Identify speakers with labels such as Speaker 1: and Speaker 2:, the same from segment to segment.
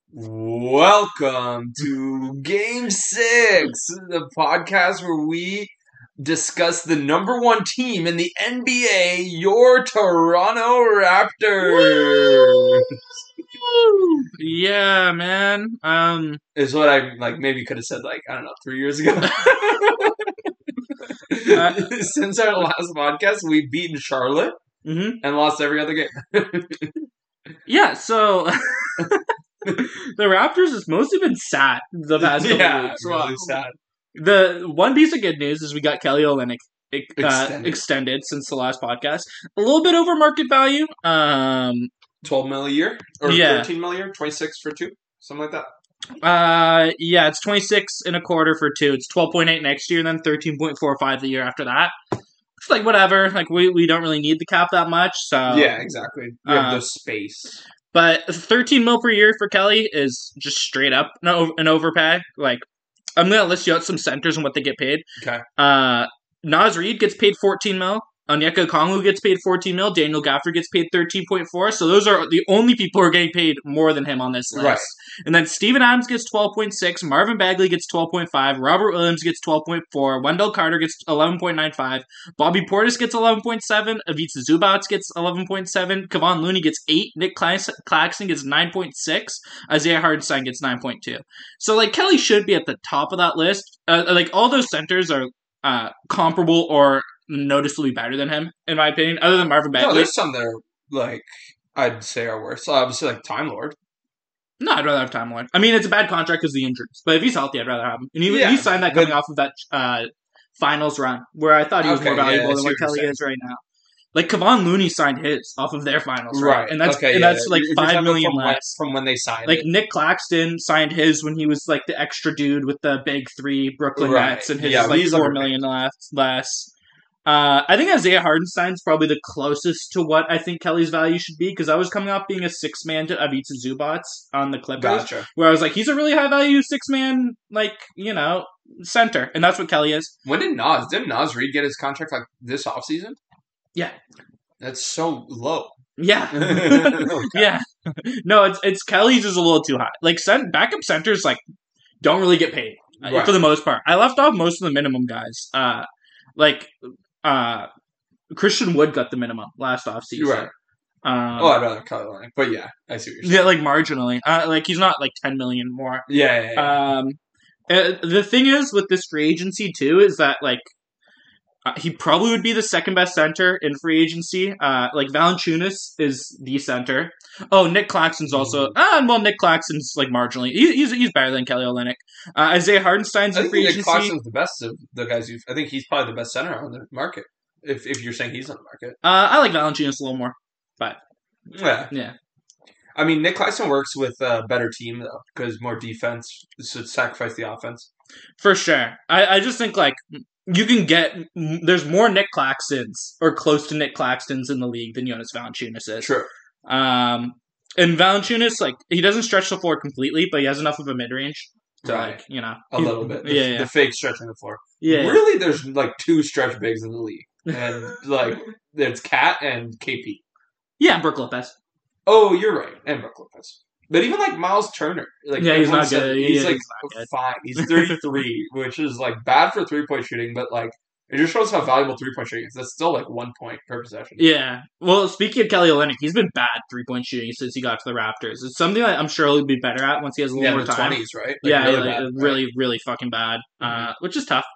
Speaker 1: Welcome to Game 6, the podcast where we discuss the number one team in the NBA, your Toronto Raptors.
Speaker 2: Yeah, man.
Speaker 1: Is what I maybe could have said 3 years ago. Since our last podcast, we've beaten Charlotte and lost every other game.
Speaker 2: Yeah, so the Raptors has mostly been sad the past couple weeks.
Speaker 1: Really sad.
Speaker 2: The one piece of good news is we got Kelly Olynyk extended since the last podcast. A little bit over market value.
Speaker 1: 12 mil a year? Or
Speaker 2: Yeah.
Speaker 1: 13 mil a year? 26 for 2? Something like that.
Speaker 2: Yeah, it's 26 and a quarter for 2. It's 12.8 next year, and then 13.45 the year after that. It's like whatever. Like we don't really need the cap that much. So
Speaker 1: Yeah, exactly. We have the space.
Speaker 2: But 13 mil per year for Kelly is just straight up an overpay. Like, I'm going to list you out some centers and what they get paid.
Speaker 1: Okay.
Speaker 2: Naz Reid gets paid 14 mil. Onyeka Okongwu gets paid 14 mil. Daniel Gafford gets paid 13.4. So those are the only people who are getting paid more than him on this list.
Speaker 1: Right.
Speaker 2: And then Steven Adams gets 12.6. Marvin Bagley gets 12.5. Robert Williams gets 12.4. Wendell Carter gets 11.95. Bobby Portis gets 11.7. Ivica Zubac gets 11.7. Kevon Looney gets 8. Nick Claxton gets 9.6. Isaiah Hartenstein gets 9.2. So, like, Kelly should be at the top of that list. All those centers are comparable or noticeably better than him, in my opinion, other than Marvin Bagley.
Speaker 1: No, there's some that are, I'd say are worse. So obviously, Time Lord.
Speaker 2: No, I'd rather have Time Lord. I mean, it's a bad contract because of the injuries. But if he's healthy, I'd rather have him. And he signed that coming off of that finals run, where I thought he was more valuable than what Kelly is right now. Like, Kevon Looney signed his off of their finals, right? And that's like $5 million less.
Speaker 1: From when they signed
Speaker 2: it. Nick Claxton signed his when he was, like, the extra dude with the big 3 Brooklyn Nets, and his is, like, $4 million less. I think Isaiah Hartenstein's probably the closest to what I think Kelly's value should be, because I was coming off being a 6-man to Ivica Zubac on the Clippers,
Speaker 1: Gotcha.
Speaker 2: where I was like, he's a really high-value 6-man, center, and that's what Kelly is.
Speaker 1: When didn't Naz Reid get his contract, this offseason?
Speaker 2: Yeah.
Speaker 1: That's so low.
Speaker 2: Yeah. Yeah. No, it's Kelly's is a little too high. Like, backup centers, don't really get paid, for the most part. I left off most of the minimum guys. Christian Wood got the minimum last offseason.
Speaker 1: Right. I'd rather Kelly Olynyk, but yeah, I see what you're saying.
Speaker 2: Yeah, marginally. He's not 10 million more.
Speaker 1: Yeah.
Speaker 2: The thing is with this free agency too is that he probably would be the second best center in free agency. Valanciunas is the center. Oh, Nick Claxton's also. Nick Claxton's marginally. He's better than Kelly Olynyk. Isaiah Hartenstein's in free agency.
Speaker 1: Nick Claxton's the best of the guys I think he's probably the best center on the market. If you're saying he's on the market.
Speaker 2: I like Valanciunas a little more, but
Speaker 1: yeah. I mean, Nick Claxton works with a better team though, because more defense should sacrifice the offense.
Speaker 2: For sure. I just think you can get there's more Nick Claxtons or close to Nick Claxtons in the league than Jonas Valanciunas is.
Speaker 1: True.
Speaker 2: And Valanciunas he doesn't stretch the floor completely, but he has enough of a mid range to
Speaker 1: a little bit. The fake stretching the floor.
Speaker 2: Yeah.
Speaker 1: Really, there's 2 stretch bigs in the league, and there's Cat and KP.
Speaker 2: Yeah, Brook Lopez.
Speaker 1: Oh, you're right, and Brook Lopez. But even Miles Turner,
Speaker 2: he's not good.
Speaker 1: He's fine. He's 33, which is bad for 3-point shooting, but it just shows how valuable 3-point shooting is. That's still 1 point per possession.
Speaker 2: Yeah. Well, speaking of Kelly Olynyk, he's been bad 3-point shooting since he got to the Raptors. It's something that I'm sure he'll be better at once he has a little more time.
Speaker 1: 20s, right?
Speaker 2: Really bad, really, really fucking bad. Which is tough.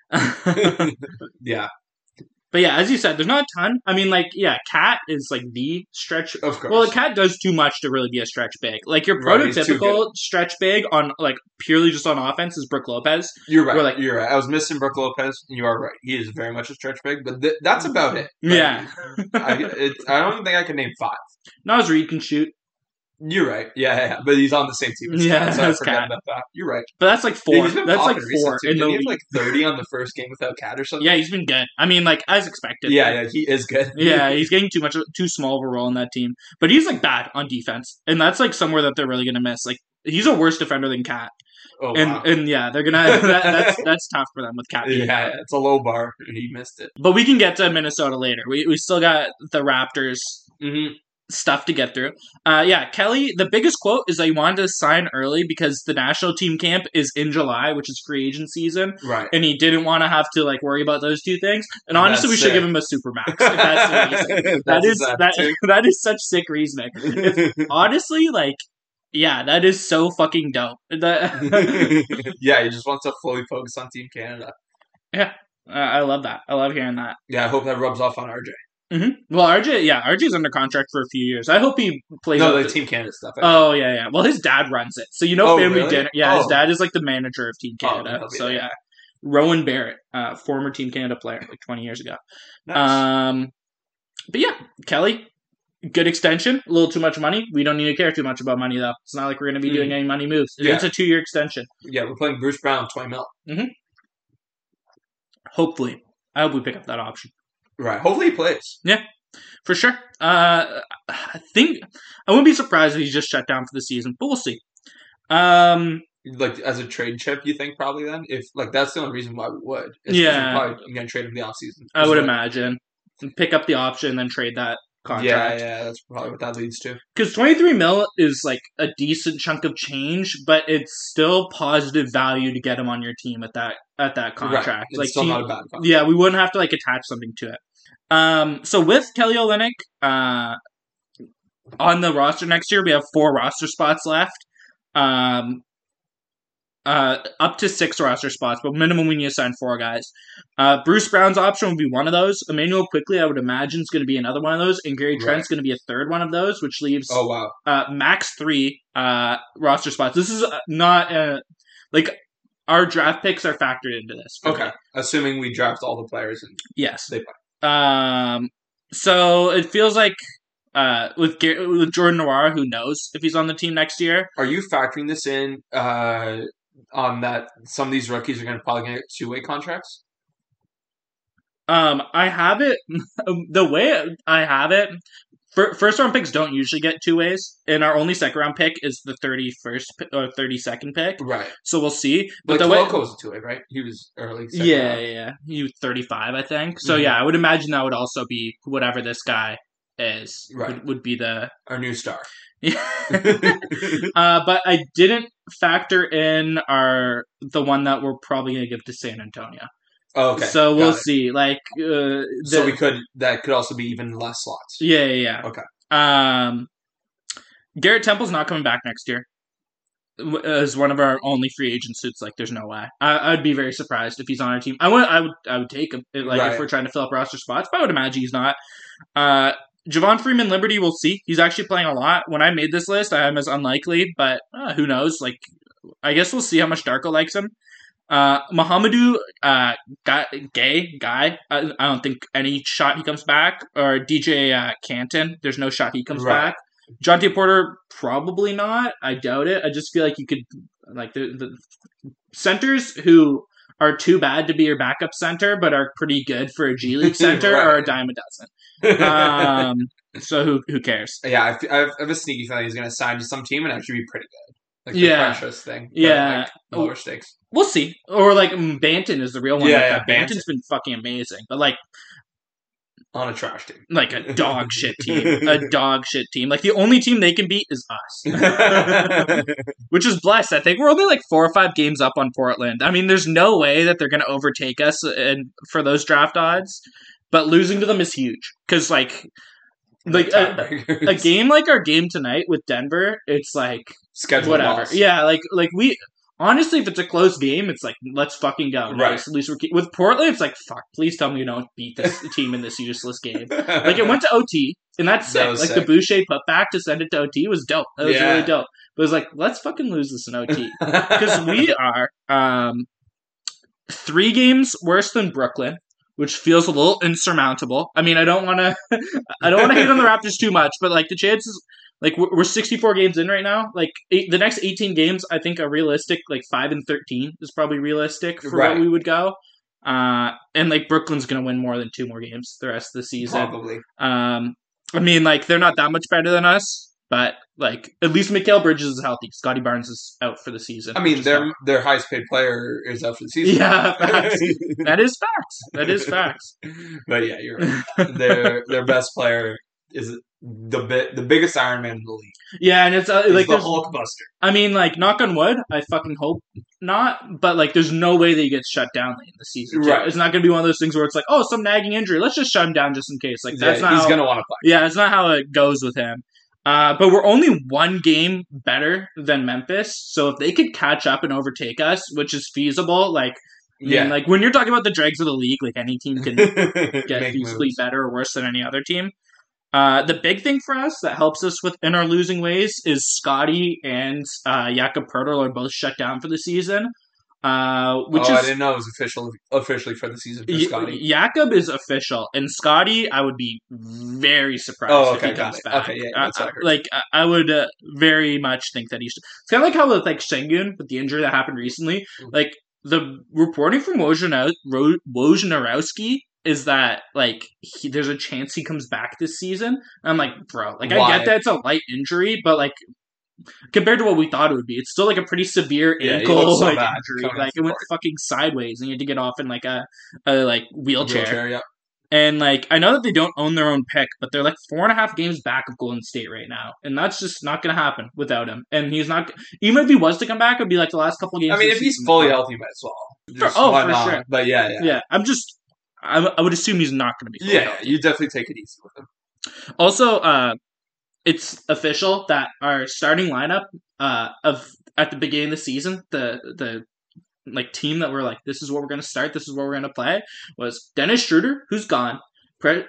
Speaker 1: Yeah.
Speaker 2: But yeah, as you said, there's not a ton. I mean, Cat is the stretch.
Speaker 1: Of course.
Speaker 2: Well, Cat does too much to really be a stretch big. Your prototypical stretch big on purely just on offense is Brook Lopez.
Speaker 1: You're right. You're right. I was missing Brook Lopez. You are right. He is very much a stretch big, but that's about it.
Speaker 2: Yeah.
Speaker 1: I don't think I can name 5.
Speaker 2: Naz Reid can shoot.
Speaker 1: You're right. Yeah. But he's on the same team as Cat, so I forgot about that. You're right.
Speaker 2: But that's 4.
Speaker 1: Dude, that's 4
Speaker 2: in the league.
Speaker 1: He have 30 on the first game without Cat or something?
Speaker 2: Yeah, he's been good. I mean, as expected.
Speaker 1: Yeah, he is good.
Speaker 2: Yeah, he's getting too small of a role in that team. But he's bad on defense. And that's somewhere that they're really going to miss. He's a worse defender than Cat.
Speaker 1: Oh,
Speaker 2: wow. And yeah, they're gonna. That's tough for them with Cat.
Speaker 1: Yeah, it's a low bar. He missed it.
Speaker 2: But we can get to Minnesota later. We still got the Raptors.
Speaker 1: Mm-hmm.
Speaker 2: stuff to get through. Kelly, the biggest quote is that he wanted to sign early because the national team camp is in July, which is free agent season.
Speaker 1: Right.
Speaker 2: And he didn't want to have to worry about those two things. And honestly,
Speaker 1: That's
Speaker 2: we should
Speaker 1: sick.
Speaker 2: give him a supermax if that's the reason. That is such sick reasoning. Honestly, that is so fucking dope.
Speaker 1: Yeah, he just wants to fully focus on Team Canada.
Speaker 2: Yeah, I love that. I love hearing that.
Speaker 1: Yeah, I hope that rubs off on RJ.
Speaker 2: Mm-hmm. Well, RJ's under contract for a few years. I hope he plays.
Speaker 1: No, the Team Canada stuff.
Speaker 2: Oh yeah. Well, his dad runs it, so family
Speaker 1: really?
Speaker 2: dinner. Yeah, his dad is the manager of Team Canada. So
Speaker 1: there.
Speaker 2: yeah, Rowan Barrett, former Team Canada player, 20 years ago.
Speaker 1: Nice.
Speaker 2: But yeah, Kelly, good extension. A little too much money. We don't need to care too much about money though. It's not like we're going to be doing any money moves.
Speaker 1: Yeah.
Speaker 2: It's a 2-year extension.
Speaker 1: Yeah, we're playing Bruce Brown, 20 mil.
Speaker 2: Mm-hmm. Hopefully, I hope we pick up that option.
Speaker 1: Right. Hopefully he plays.
Speaker 2: Yeah. For sure. I think I wouldn't be surprised if he's just shut down for the season, but we'll see.
Speaker 1: As a trade chip, you think probably then? If that's the only reason why we would.
Speaker 2: Yeah.
Speaker 1: We're probably going to trade him the offseason.
Speaker 2: I would imagine. Pick up the option and then trade that contract.
Speaker 1: Yeah, that's probably what that leads to.
Speaker 2: Because 23 mil is a decent chunk of change, but it's still positive value to get him on your team at that contract.
Speaker 1: Right. It's still not a bad contract.
Speaker 2: Yeah, we wouldn't have to attach something to it. So with Kelly Olynyk on the roster next year, we have 4 roster spots left. Up to 6 roster spots, but minimum we need to sign 4 guys. Bruce Brown's option would be one of those. Emmanuel Quickly, I would imagine, is going to be another one of those, and Gary Trent's going to be a third one of those, which leaves max 3 roster spots. This is not our draft picks are factored into this.
Speaker 1: Okay, assuming we draft all the players and
Speaker 2: yes,
Speaker 1: they play.
Speaker 2: So it feels like with Jordan Noir, who knows if he's on the team next year.
Speaker 1: Are you factoring this in on that some of these rookies are going to probably get 2-way contracts?
Speaker 2: I have it the way I have it. First round picks don't usually get 2 ways, and our only second round pick is the 31st or 32nd pick.
Speaker 1: Right.
Speaker 2: So we'll see.
Speaker 1: But Koloko was a 2-way, right? He was early.
Speaker 2: Yeah. He was 35, I think. So yeah, I would imagine that would also be whatever this guy is.
Speaker 1: Right.
Speaker 2: Would be
Speaker 1: our new star.
Speaker 2: Yeah. But I didn't factor in the one that we're probably going to give to San Antonio.
Speaker 1: Oh, okay.
Speaker 2: So we'll see.
Speaker 1: So that could also be even less slots.
Speaker 2: Yeah.
Speaker 1: Okay.
Speaker 2: Garrett Temple's not coming back next year. As one of our only free agents, it's there's no way. I'd be very surprised if he's on our team. I would take him if we're trying to fill up roster spots, but I would imagine he's not. Javon Freeman Liberty, we'll see. He's actually playing a lot. When I made this list, I had him as unlikely, but who knows? I guess we'll see how much Darko likes him. Mohamedou Guy. I don't think any shot he comes back. Or DJ Canton. There's no shot he comes back. Jonte Porter, probably not. I doubt it. I just feel like you could the centers who are too bad to be your backup center, but are pretty good for a G League center are a dime a dozen. So who cares?
Speaker 1: Yeah, I have a sneaky feeling he's going to sign to some team and actually be pretty good. The Precious thing.
Speaker 2: Yeah.
Speaker 1: Lower stakes.
Speaker 2: We'll see. Or Banton is the real one.
Speaker 1: Yeah,
Speaker 2: Banton's been fucking amazing. But
Speaker 1: on a trash team.
Speaker 2: A dog shit team. A dog shit team. The only team they can beat is us. Which is blessed. I think we're only 4 or 5 games up on Portland. I mean, there's no way that they're going to overtake us for those draft odds. But losing to them is huge. Because, a game like our game tonight with Denver, it's
Speaker 1: schedule
Speaker 2: whatever.
Speaker 1: Loss.
Speaker 2: Yeah, we... Honestly, if it's a close game, it's let's fucking go. Nice. At least with Portland, it's fuck. Please tell me you don't beat this team in this useless game. It went to OT, and that's sick.
Speaker 1: Sick.
Speaker 2: The Boucher putback to send it to OT was dope. That was really dope. But it was let's fucking lose this in OT because we are 3 games worse than Brooklyn, which feels a little insurmountable. I mean, I don't want to hate on the Raptors too much, but the chances. We're 64 games in right now. The next 18 games, I think are realistic. 5-13 is probably realistic for what we would go. And Brooklyn's gonna win more than 2 more games the rest of the season.
Speaker 1: Probably.
Speaker 2: I mean, they're not that much better than us, but at least Mikal Bridges is healthy. Scotty Barnes is out for the season.
Speaker 1: I mean, their highest paid player is out for the season.
Speaker 2: Yeah, facts. That is facts.
Speaker 1: But yeah, you're right. Their best player is the biggest Iron Man in the league.
Speaker 2: Yeah, and it's
Speaker 1: He's
Speaker 2: like
Speaker 1: the
Speaker 2: there's
Speaker 1: Hulkbuster.
Speaker 2: I mean, like, knock on wood, I fucking hope not, but, like, there's no way that he gets shut down late in the season, too.
Speaker 1: Right.
Speaker 2: It's not going to be one of those things where it's like, oh, some nagging injury, let's just shut him down just in case. Like, that's not
Speaker 1: he's
Speaker 2: how,
Speaker 1: gonna want to play.
Speaker 2: yeah, that's not how it goes with him. But we're only one game better than Memphis, so if they could catch up and overtake us, which is feasible, like, I mean, like, when you're talking about the dregs of the league, like, any team can get feasibly
Speaker 1: moves.
Speaker 2: better or worse than any other team. The big thing for us that helps us in our losing ways is Scotty and Jakob Pertl are both shut down for the season. I
Speaker 1: didn't know it was officially for the season for Scotty.
Speaker 2: Jakob is official, and Scotty, I would be very surprised if he comes back.
Speaker 1: Okay, yeah, that's what I heard.
Speaker 2: I would very much think that he should. It's kind of like how with like Sengun with the injury that happened recently. Like the reporting from Wojnarowski is that like there's a chance he comes back this season. And I'm like, bro, like
Speaker 1: Why?
Speaker 2: I get that it's a light injury, but like compared to what we thought it would be, it's still like a pretty severe ankle
Speaker 1: so
Speaker 2: like
Speaker 1: bad
Speaker 2: injury. Like it went fucking sideways, and you had to get off in like a like wheelchair.
Speaker 1: Yeah.
Speaker 2: And like I know that they don't own their own pick, but they're like 4.5 games back of Golden State right now, and that's just not going to happen without him. And he's not even if he was to come back, it'd be like the last couple games.
Speaker 1: I mean, if he's fully healthy, might as well.
Speaker 2: For sure.
Speaker 1: But yeah.
Speaker 2: I would assume he's not going to be. Fully healthy.
Speaker 1: You definitely take it easy with him.
Speaker 2: Also, it's official that our starting lineup of at the beginning of the season, the like team that we're like, this is what we're going to start, this is what we're going to play, was Dennis Schroeder, who's gone, OG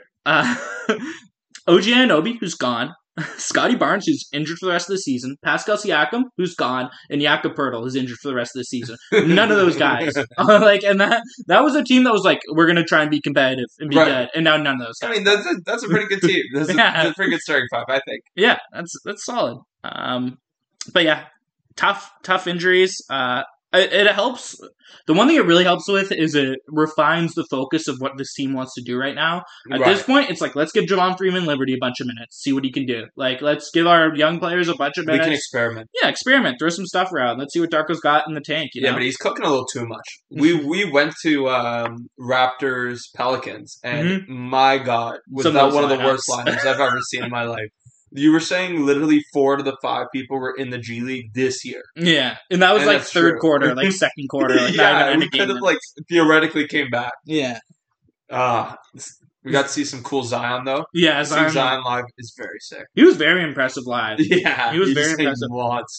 Speaker 2: Anunoby, who's gone, Scotty Barnes, who's injured for the rest of the season, Pascal Siakam, who's gone, and Jakob Pertl, who's injured for the rest of the season. None of those guys. And that was a team that was like, we're going to try and be competitive and be good, and now none of those guys.
Speaker 1: I mean, that's a pretty good team. That's a pretty good starting five, I think.
Speaker 2: Yeah, that's solid. But yeah, tough injuries. It helps. The one thing it really helps with is it refines the focus of what this team wants to do right now. At this point, it's like, let's give Javon Freeman Liberty a bunch of minutes, see what he can do. Like, let's give our young players a bunch of minutes.
Speaker 1: We can experiment.
Speaker 2: Yeah, experiment. Throw some stuff around. Let's see what Darko's got in the tank. You know?
Speaker 1: Yeah, but he's cooking a little too much. We went to Raptors Pelicans, and my God, was that one of the worst lineups I've ever seen in my life. You were saying literally 4 to the 5 people were in the G League this year.
Speaker 2: Yeah, and that was like third quarter, like second quarter. Like
Speaker 1: we could have like theoretically came back.
Speaker 2: Yeah.
Speaker 1: We got to see some cool Zion though.
Speaker 2: Yeah,
Speaker 1: Zion live is very sick.
Speaker 2: He was very impressive live.
Speaker 1: Yeah,
Speaker 2: he was very impressive.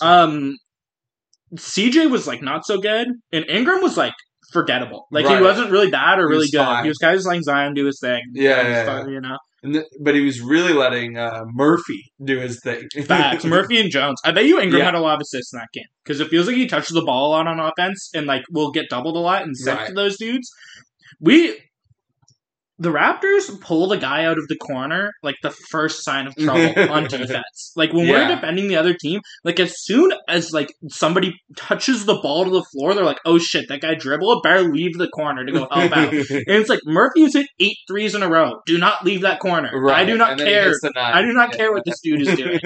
Speaker 2: CJ was like not so good, and Ingram was like forgettable. Like he wasn't really bad or really good. Fine. He was kind of just letting Zion do his thing.
Speaker 1: Yeah.
Speaker 2: You know.
Speaker 1: But he was really letting Murphy do his thing.
Speaker 2: Facts. Murphy and Jones. I bet you Ingram had a lot of assists in that game. Because it feels like he touches the ball a lot on offense and like will get doubled a lot and sent to those dudes. The Raptors pulled a guy out of the corner like the first sign of trouble on defense. Like when we're defending the other team, like as soon as like somebody touches the ball to the floor, they're like, oh shit, that guy dribbled, better leave the corner to go help out. And it's like Murphy's hit 8 threes in a row. Do not leave that corner. Right. I do not care. I do not care what this dude is doing.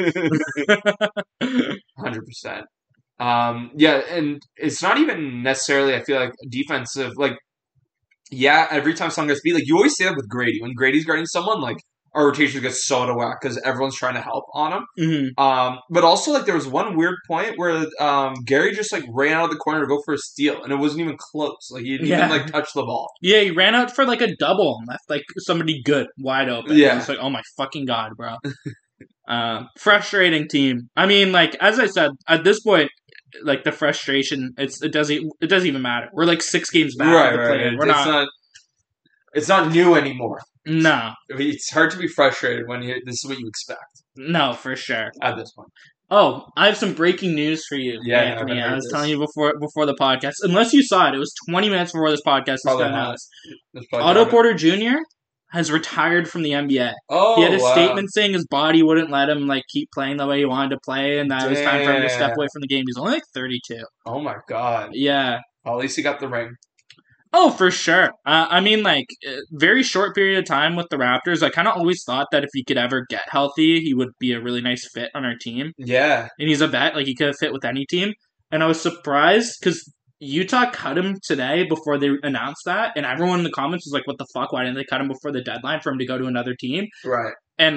Speaker 1: 100%. And it's not even necessarily, I feel like, defensive, like, yeah, every time someone gets beat, like you always say that with Grady. When Grady's guarding someone, like our rotations get so out of whack because everyone's trying to help on him.
Speaker 2: Mm-hmm.
Speaker 1: But also, like there was one weird point where Gary just like ran out of the corner to go for a steal, and it wasn't even close. Like he didn't even like touch the ball.
Speaker 2: Yeah, he ran out for like a double and left like somebody good wide open.
Speaker 1: Yeah,
Speaker 2: it's like, oh my fucking God, bro. Frustrating team. I mean, like as I said, at this point. Like the frustration, it doesn't even matter. We're like 6 games back.
Speaker 1: Right. It's not new anymore.
Speaker 2: No,
Speaker 1: it's hard to be frustrated when this is what you expect.
Speaker 2: No, for sure.
Speaker 1: At this point.
Speaker 2: Oh, I have some breaking news for you, Anthony. I was telling you before the podcast. Unless you saw it, it was 20 minutes before this podcast was done. Otto Porter Jr. has retired from the NBA.
Speaker 1: Oh,
Speaker 2: he had a statement saying his body wouldn't let him like keep playing the way he wanted to play, and that it was time for him to step away from the game. He's only like 32.
Speaker 1: Oh my God.
Speaker 2: Yeah.
Speaker 1: Well, at least he got the ring.
Speaker 2: Oh, for sure. I mean, like, very short period of time with the Raptors. I kind of always thought that if he could ever get healthy, he would be a really nice fit on our team.
Speaker 1: Yeah.
Speaker 2: And he's a vet. Like, he could have fit with any team. And I was surprised because Utah cut him today before they announced that, and everyone in the comments was like, what the fuck, why didn't they cut him before the deadline for him to go to another team?
Speaker 1: Right.
Speaker 2: And, like,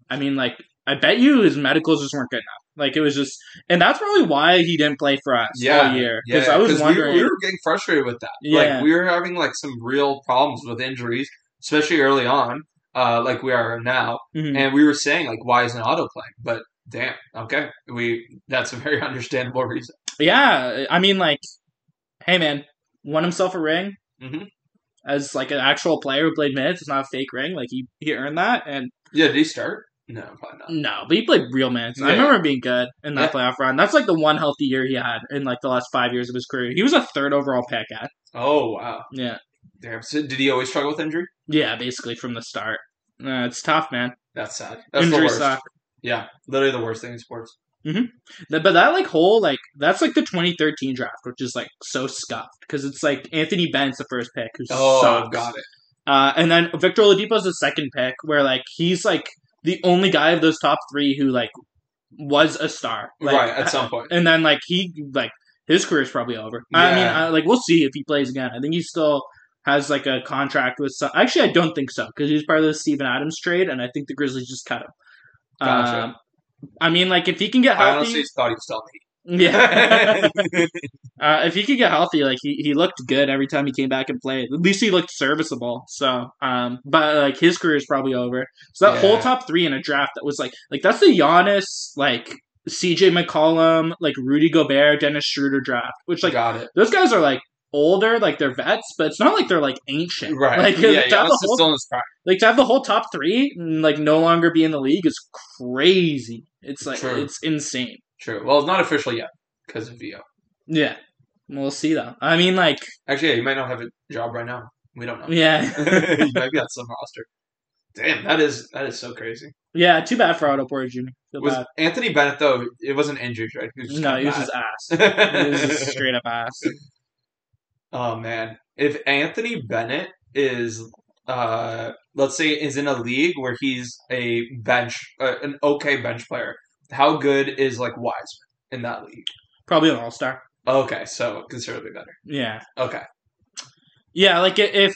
Speaker 2: I mean, like, I bet you his medicals just weren't good enough. Like, it was just, and that's probably why he didn't play for us all year. Because I was wondering.
Speaker 1: We were getting frustrated with that.
Speaker 2: Yeah.
Speaker 1: Like, we were having, like, some real problems with injuries, especially early on, like we are now.
Speaker 2: Mhm.
Speaker 1: And we ware saying, like, why isn't Otto playing? But, damn, okay. That's a very understandable reason.
Speaker 2: Yeah, I mean, like, hey, man, won himself a ring
Speaker 1: Mhm.
Speaker 2: as, like, an actual player who played minutes. It's not a fake ring. Like, he earned that, and
Speaker 1: Yeah, did he start? No, probably not.
Speaker 2: no, but he played real minutes. I
Speaker 1: Yeah.
Speaker 2: remember him being good in that
Speaker 1: Yeah.
Speaker 2: playoff run. That's like the one healthy year he had in like the last 5 years of his career. He was a 3rd overall pick at.
Speaker 1: Oh, wow.
Speaker 2: Yeah.
Speaker 1: Damn. So did he always struggle with injury?
Speaker 2: Yeah, basically from the start. It's tough, man.
Speaker 1: That's sad. That's
Speaker 2: Injury
Speaker 1: the worst.
Speaker 2: suck.
Speaker 1: Yeah, literally the worst thing in sports.
Speaker 2: But that like whole like that's like the 2013 draft, which is like so scuffed because it's like Anthony Bennett's the first pick, who sucks.
Speaker 1: Got it.
Speaker 2: And then Victor Oladipo's the second pick, where like he's like the only guy of those top 3 who like was a star, like,
Speaker 1: Right, at some point.
Speaker 2: And then like he like his career's probably over.
Speaker 1: Yeah.
Speaker 2: I mean, like we'll see if he plays again. I think he still has like a contract with some. Actually, I don't think so because he was part of the Steven Adams trade, and I think the Grizzlies just cut him.
Speaker 1: Gotcha.
Speaker 2: I mean, like if he can get healthy,
Speaker 1: I honestly thought he was still
Speaker 2: yeah. If he could get healthy, like he looked good every time he came back and played. At least he looked serviceable. So, but like his career is probably over. So that whole top 3 in a draft that was like that's the Giannis, like CJ McCollum, like Rudy Gobert, Dennis Schroeder draft. Which like
Speaker 1: got it.
Speaker 2: those guys are like older, like they're vets, but it's not like they're like ancient.
Speaker 1: Right.
Speaker 2: Like
Speaker 1: Yeah,
Speaker 2: to have
Speaker 1: Giannis is still in his prime.
Speaker 2: like to have the whole top 3 and like no longer be in the league is crazy. It's like
Speaker 1: True.
Speaker 2: it's insane.
Speaker 1: True. Well, it's not official yet because of VO.
Speaker 2: Yeah. We'll see though. I mean, like,
Speaker 1: Actually, yeah, you might not have a job right now. We don't know.
Speaker 2: yeah,
Speaker 1: You might be on some roster. Damn, that is so crazy.
Speaker 2: yeah. Too bad for Otto Porter Jr. Feel
Speaker 1: Was
Speaker 2: bad.
Speaker 1: Anthony Bennett though? It wasn't injured, right? He was just
Speaker 2: No,
Speaker 1: kinda
Speaker 2: he was
Speaker 1: bad.
Speaker 2: his ass. He was just straight up ass.
Speaker 1: Oh man, if Anthony Bennett is, let's say, is in a league where he's a bench, an okay bench player, how good is like Wiseman in that league?
Speaker 2: Probably an all-star.
Speaker 1: Okay, so considerably better.
Speaker 2: Yeah,
Speaker 1: Okay,
Speaker 2: yeah. Like if,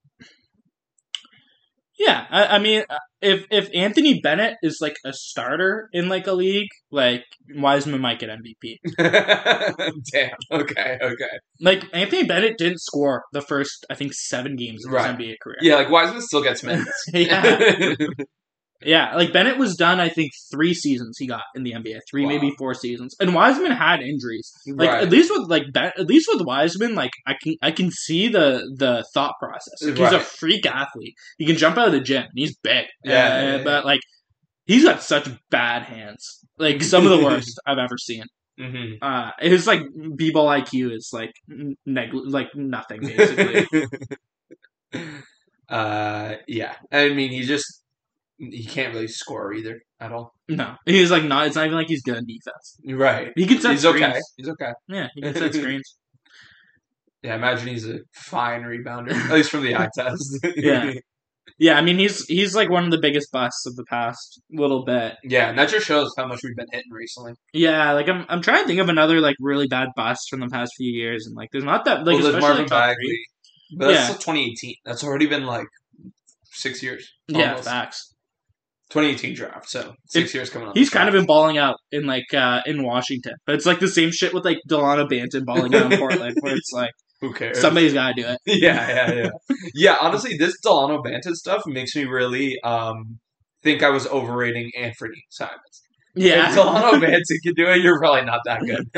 Speaker 2: yeah. I mean, if Anthony Bennett is like a starter in like a league, like Wiseman might get MVP.
Speaker 1: damn. Okay.
Speaker 2: Like Anthony Bennett didn't score the first, I think, 7 games of his
Speaker 1: Right.
Speaker 2: NBA career.
Speaker 1: Yeah, like Wiseman still gets minutes.
Speaker 2: Yeah. Yeah, like Bennett was done. I think 3 seasons he got in the NBA, 3
Speaker 1: Wow.
Speaker 2: maybe 4 seasons, and Wiseman had injuries. Like
Speaker 1: Right.
Speaker 2: at least with Wiseman, like I can see the thought process. Like, he's a
Speaker 1: Right.
Speaker 2: freak athlete. He can jump out of the gym. And he's big.
Speaker 1: Yeah.
Speaker 2: But like he's got such bad hands. Like some of the worst I've ever seen. His like b-ball IQ is like like nothing basically.
Speaker 1: Yeah. I mean, he can't really score either at all.
Speaker 2: No, he's like not. It's not even like he's good in defense.
Speaker 1: Right.
Speaker 2: He can set
Speaker 1: He's
Speaker 2: screens.
Speaker 1: okay. He's okay.
Speaker 2: Yeah, he can set screens.
Speaker 1: Yeah, imagine he's a fine rebounder, at least from the eye test.
Speaker 2: Yeah. Yeah, I mean he's like one of the biggest busts of the past little bit.
Speaker 1: Yeah, and that just shows how much we've been hitting recently.
Speaker 2: Yeah, like I'm trying to think of another like really bad bust from the past few years, and like there's not that like
Speaker 1: Well, there's
Speaker 2: especially
Speaker 1: Marvin
Speaker 2: like, top
Speaker 1: Bagley,
Speaker 2: 3.
Speaker 1: but that's
Speaker 2: Yeah.
Speaker 1: still 2018. That's already been like 6 years.
Speaker 2: Yeah,
Speaker 1: Almost.
Speaker 2: facts.
Speaker 1: 2018 draft, so 6 years coming up.
Speaker 2: He's kind of been balling out in like in Washington, but it's like the same shit with like Delano Banton balling out in Portland, where it's like
Speaker 1: Who cares?
Speaker 2: somebody's got to do it.
Speaker 1: Yeah. Yeah, honestly, this Delano Banton stuff makes me really think I was overrating Anthony Simons.
Speaker 2: Yeah,
Speaker 1: If Delano Banton can do it, you're probably not that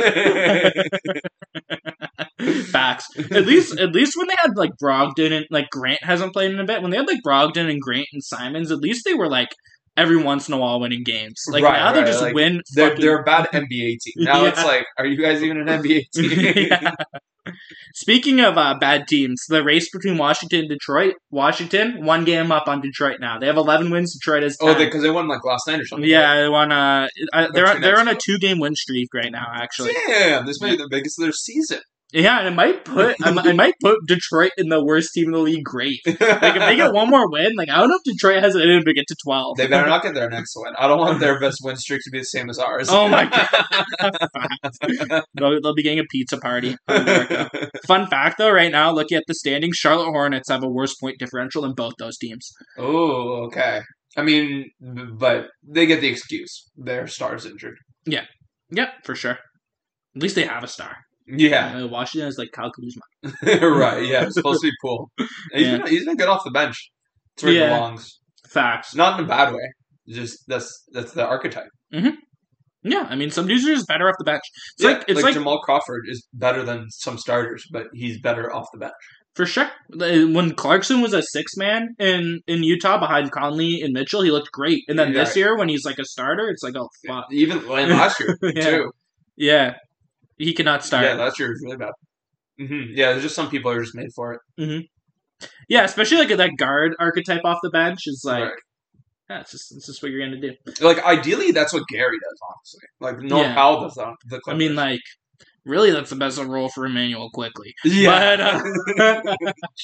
Speaker 1: good.
Speaker 2: facts. At least when they had like Brogdon and like Grant hasn't played in a bit. When they had like Brogdon and Grant and Simons, at least they were like every once in a while winning games. Like now they just
Speaker 1: like,
Speaker 2: win.
Speaker 1: They're a bad NBA team. Now
Speaker 2: Yeah.
Speaker 1: it's like, are you guys even an NBA team?
Speaker 2: Yeah. Speaking of bad teams, the race between Washington and Detroit. Washington 1 game up on Detroit now. They have 11 wins. Detroit has 10.
Speaker 1: Oh, because they won like last night or something.
Speaker 2: Yeah, they won. They're
Speaker 1: 2
Speaker 2: on a
Speaker 1: nights
Speaker 2: 2-game win streak right now. Actually,
Speaker 1: Damn, this may be the biggest of their season.
Speaker 2: yeah, and it might put I might put Detroit in the worst team in the league. Great. Like if they get one more win, like I don't know if Detroit has it in to get to 12.
Speaker 1: They better not get their next win. I don't want their best win streak to be the same as ours.
Speaker 2: Oh my god. They'll be getting a pizza party in America. Fun fact though, right now, looking at the standings, Charlotte Hornets have a worse point differential than both those teams.
Speaker 1: Oh, okay. I mean, but they get the excuse. Their star's injured.
Speaker 2: Yeah, for sure. At least they have a star.
Speaker 1: Yeah.
Speaker 2: Washington is like Kyle Kuzma.
Speaker 1: Right, yeah. It's supposed to be cool. He's been good off the bench. It's where he belongs.
Speaker 2: Facts.
Speaker 1: Not in a bad way. Just that's the archetype.
Speaker 2: Mm-hmm. Yeah, I mean, some dudes are just better off the bench. It's like
Speaker 1: Jamal Crawford is better than some starters, but he's better off the bench.
Speaker 2: For sure. When Clarkson was a sixth man in Utah behind Conley and Mitchell, he looked great. And then this year, when he's like a starter, it's like, oh, fuck.
Speaker 1: Even last year, too.
Speaker 2: Yeah. He cannot start.
Speaker 1: Yeah, last year was really bad. Mm-hmm. Yeah, there's just some people who are just made for it.
Speaker 2: Mm-hmm. Yeah, especially like that guard archetype off the bench is like,
Speaker 1: right.
Speaker 2: Yeah, it's just what you're going to do.
Speaker 1: Like, ideally, that's what Gary does, honestly. Like, Norm Powell does that. The Clippers.
Speaker 2: I mean, like, really, that's the best role for Emmanuel Quickly.
Speaker 1: Yeah. But,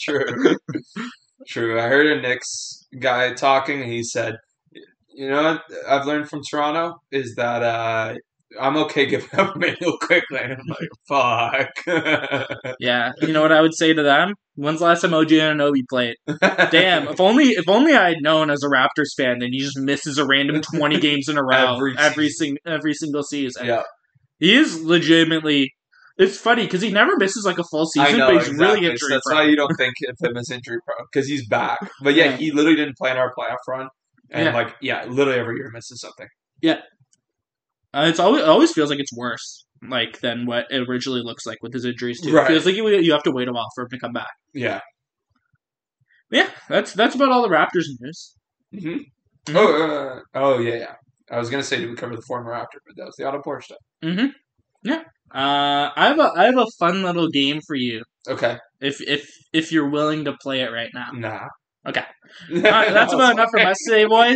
Speaker 1: True. I heard a Knicks guy talking, and he said, you know what I've learned from Toronto is that I'm okay giving up Emmanuel Quickly. And I'm like, fuck.
Speaker 2: Yeah. You know what I would say to them? When's the last time OG Anunoby played? Damn, if only I had known as a Raptors fan, then he just misses a random 20 games in a row every single season.
Speaker 1: Yeah.
Speaker 2: He is legitimately. It's funny because he never misses like a full season, but he's really injury prone.
Speaker 1: That's why you don't think of him as injury prone because he's back. But yeah, he literally didn't play in our playoff run, and literally every year misses something.
Speaker 2: Yeah, it always feels like it's worse than what it originally looks like with his injuries too. Right. It feels like you have to wait a while for him to come back.
Speaker 1: Yeah.
Speaker 2: Yeah, that's about all the Raptors news.
Speaker 1: Mm-hmm. Mm-hmm. Yeah. I was gonna say did we cover the former Raptor, but that was the Otto Porter stuff.
Speaker 2: Mm-hmm. Yeah. I have a fun little game for you.
Speaker 1: Okay.
Speaker 2: If you're willing to play it right now.
Speaker 1: Nah.
Speaker 2: Okay. All right, that's about enough from us today, boys.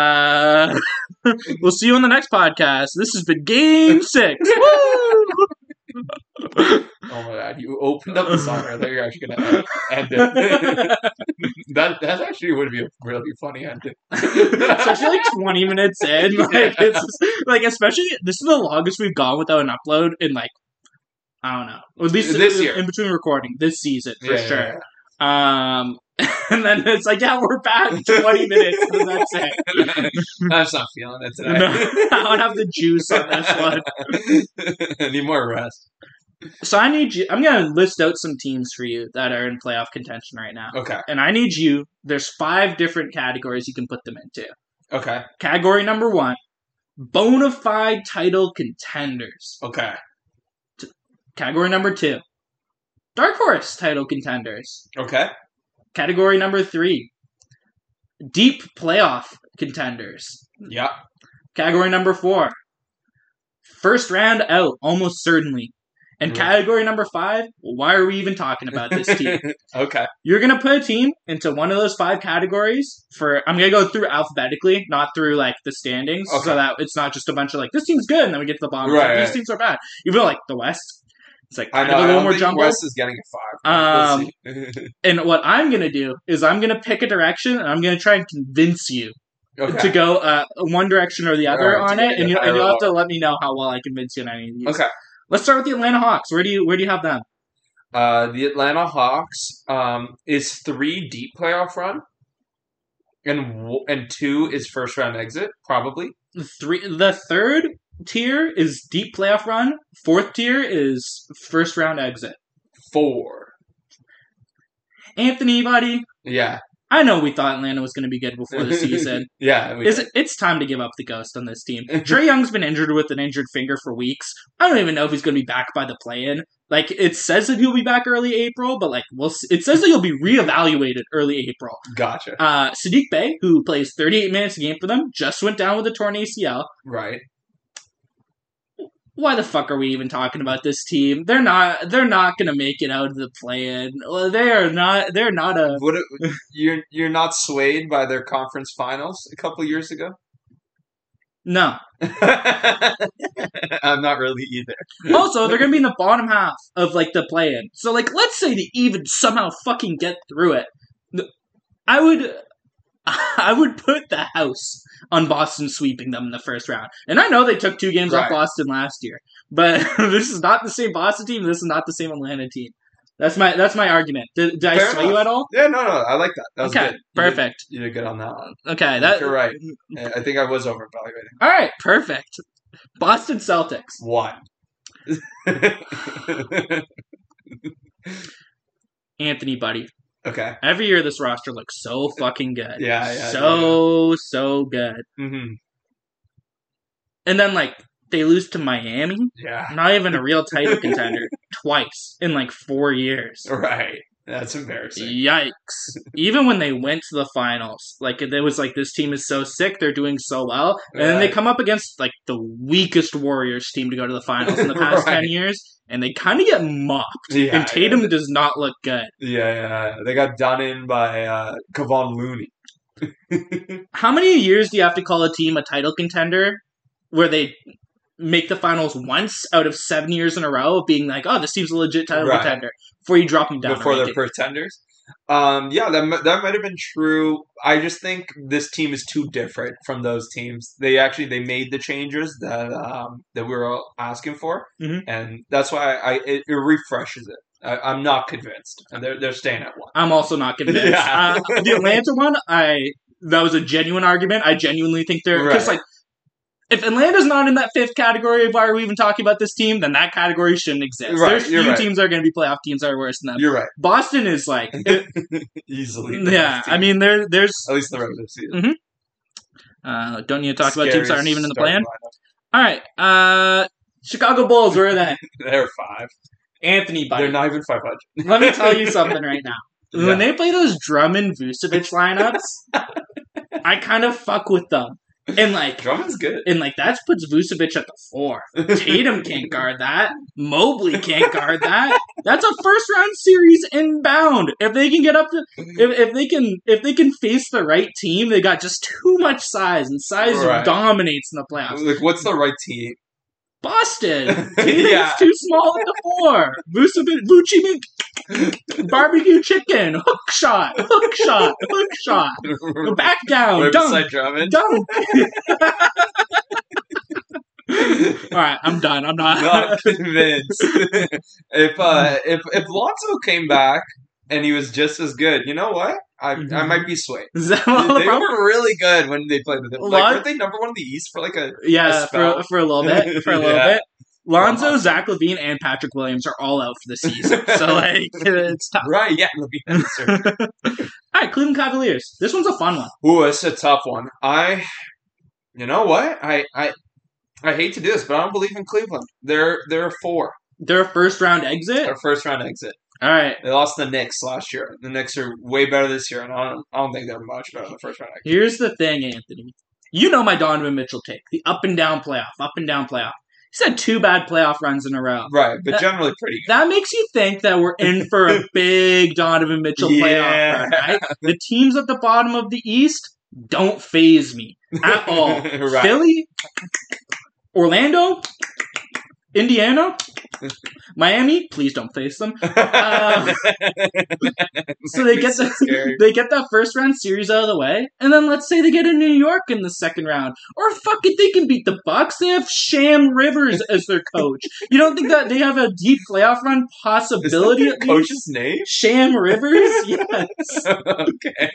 Speaker 2: We'll see you on the next podcast. This has been Game 6. Woo!
Speaker 1: Oh my god, you opened up the song. I thought you were actually going to end it. that actually would be a really funny ending.
Speaker 2: Especially like 20 minutes in. Especially, this is the longest we've gone without an upload in I don't know. At least
Speaker 1: this year.
Speaker 2: In between recording. This season, for sure.
Speaker 1: Yeah.
Speaker 2: And then it's we're back 20 minutes. And that's it.
Speaker 1: I'm just not feeling it today.
Speaker 2: No, I don't have the juice on this one.
Speaker 1: I need more rest.
Speaker 2: So I'm going to list out some teams for you that are in playoff contention right now.
Speaker 1: Okay.
Speaker 2: And I need there's 5 different categories you can put them into.
Speaker 1: Okay.
Speaker 2: Category number 1, bona fide title contenders.
Speaker 1: Okay.
Speaker 2: Category number 2, dark horse title contenders.
Speaker 1: Okay.
Speaker 2: Category number 3, deep playoff contenders.
Speaker 1: Yeah.
Speaker 2: Category number 4, first round out, almost certainly. And category number 5, why are we even talking about this team?
Speaker 1: Okay.
Speaker 2: You're going to put a team into one of those 5 categories I'm going to go through alphabetically, not through the standings, so that it's not just a bunch of this team's good, and then we get to the bottom. These teams are bad. Even the West, it's
Speaker 1: I know,
Speaker 2: a little more jumbled.
Speaker 1: West is getting a 5.
Speaker 2: And what I'm going to do is I'm going to pick a direction, and I'm going to try and convince you to go one direction or the other on it, and you'll have to let me know how well I convince you on any of these.
Speaker 1: Okay.
Speaker 2: Let's start with the Atlanta Hawks. Where do you have them?
Speaker 1: The Atlanta Hawks is 3 deep playoff run, and 2 is first round exit probably.
Speaker 2: The third tier is deep playoff run. 4th tier is first round exit.
Speaker 1: 4.
Speaker 2: Anthony, buddy.
Speaker 1: Yeah.
Speaker 2: I know we thought Atlanta was going to be good before the season.
Speaker 1: Yeah.
Speaker 2: It's time to give up the ghost on this team. Trae Young's been injured with an injured finger for weeks. I don't even know if he's going to be back by the play-in. It says that he'll be back early April, but we'll see. It says that he'll be reevaluated early April.
Speaker 1: Gotcha.
Speaker 2: Saddiq Bey, who plays 38 minutes a game for them, just went down with a torn ACL.
Speaker 1: Right.
Speaker 2: Why the fuck are we even talking about this team? They're not going to make it out of the play-in. They're not a...
Speaker 1: You're not swayed by their conference finals a couple years ago?
Speaker 2: No.
Speaker 1: I'm not really either.
Speaker 2: Also, they're going to be in the bottom half of the play-in. So let's say they even somehow fucking get through it. I would put the house on Boston sweeping them in the first round. And I know they took 2 games off Boston last year. But this is not the same Boston team. This is not the same Atlanta team. That's my argument. Did I
Speaker 1: Fair
Speaker 2: sway you
Speaker 1: enough.
Speaker 2: at all?
Speaker 1: Yeah, no, I like that. That was
Speaker 2: Okay,
Speaker 1: good.
Speaker 2: perfect.
Speaker 1: You did good on that one.
Speaker 2: Okay,
Speaker 1: You're right. I think I was over evaluating.
Speaker 2: All right, perfect. Boston Celtics.
Speaker 1: One.
Speaker 2: Anthony, buddy.
Speaker 1: Okay.
Speaker 2: Every year this roster looks so fucking good.
Speaker 1: Yeah.
Speaker 2: So good.
Speaker 1: Mm-hmm.
Speaker 2: And then, like, they lose to Miami.
Speaker 1: Yeah.
Speaker 2: Not even a real title contender. Twice in, like, 4 years.
Speaker 1: Right. That's embarrassing.
Speaker 2: Yikes. Even when they went to the finals, like, it was like, this team is so sick, they're doing so well. And then they come up against, like, the weakest Warriors team to go to the finals in the past 10 years. And they kind of get mopped.
Speaker 1: Yeah,
Speaker 2: and Tatum does not look good.
Speaker 1: Yeah. They got done in by Kevon Looney.
Speaker 2: How many years do you have to call a team a title contender where they make the finals once out of 7 years in a row of being like, oh, this team's a legit title contender before you drop them down?
Speaker 1: Before they're pretenders? Yeah, that might have been true. I just think this team is too different from those teams. They made the changes that we were all asking for, and that's why it refreshes it. I'm not convinced, and they're staying at one.
Speaker 2: I'm also not convinced.
Speaker 1: Yeah.
Speaker 2: The Atlanta one, that was a genuine argument. I genuinely think they're because like. If Atlanta's not in that fifth category of why are we even talking about this team, then that category shouldn't exist.
Speaker 1: Right,
Speaker 2: There's few teams that are going to be playoff teams that are worse than them.
Speaker 1: You're right.
Speaker 2: Boston is like
Speaker 1: easily.
Speaker 2: Yeah, I mean there's
Speaker 1: at least the regular season.
Speaker 2: Don't need to talk about teams that aren't even in the plan. All right, Chicago Bulls. Where are they?
Speaker 1: They're 5.
Speaker 2: Anthony, buddy.
Speaker 1: They're not even 500.
Speaker 2: Let me tell you something right now. When they play those Drummond Vucevic lineups, I kind of fuck with them. And like
Speaker 1: Drummond's good.
Speaker 2: And like that puts Vucevic at the 4. Tatum can't guard that. Mobley can't guard that. That's a first round series inbound. If they can get up to if they can face the right team, they got just too much size, and size dominates in the playoffs.
Speaker 1: Like what's the right team?
Speaker 2: Boston. Tatum's too small at the 4. Vucevic, barbecue chicken, hook shot. Back down,
Speaker 1: right
Speaker 2: dunk,
Speaker 1: beside Drummond.
Speaker 2: dunk. All right, I'm done. I'm
Speaker 1: Not convinced. If Lonzo came back and he was just as good, you know what? I might be swayed.
Speaker 2: Is that
Speaker 1: they were really good when they played with him. Like, weren't they number 1 in the East for like a spell?
Speaker 2: for a little bit. bit. Lonzo, Zach LaVine, and Patrick Williams are all out for the season. So, like, it's tough.
Speaker 1: Right, yeah.
Speaker 2: All right, Cleveland Cavaliers. This one's a fun one.
Speaker 1: Ooh, it's a tough one. You know what? I hate to do this, but I don't believe in Cleveland. They're a 4.
Speaker 2: They're a first-round exit?
Speaker 1: They're a first-round exit.
Speaker 2: All right.
Speaker 1: They lost the Knicks last year. The Knicks are way better this year, and I don't think they're much better in the first-round exit.
Speaker 2: Here's the thing, Anthony. You know my Donovan Mitchell take. The up and down playoff. He's had 2 bad playoff runs in a row.
Speaker 1: Right, but generally pretty good.
Speaker 2: That makes you think that we're in for a big Donovan Mitchell playoff run, right? The teams at the bottom of the East don't faze me at all.
Speaker 1: Right.
Speaker 2: Philly, Orlando, Indiana, Miami, please don't face them. So they get that first round series out of the way, and then let's say they get in New York in the second round, or fuck it, they can beat the Bucks. They have Sham Rivers as their coach. You don't think that they have a deep playoff run possibility?
Speaker 1: Is that their coach's name?
Speaker 2: Sham Rivers, yes.
Speaker 1: Okay.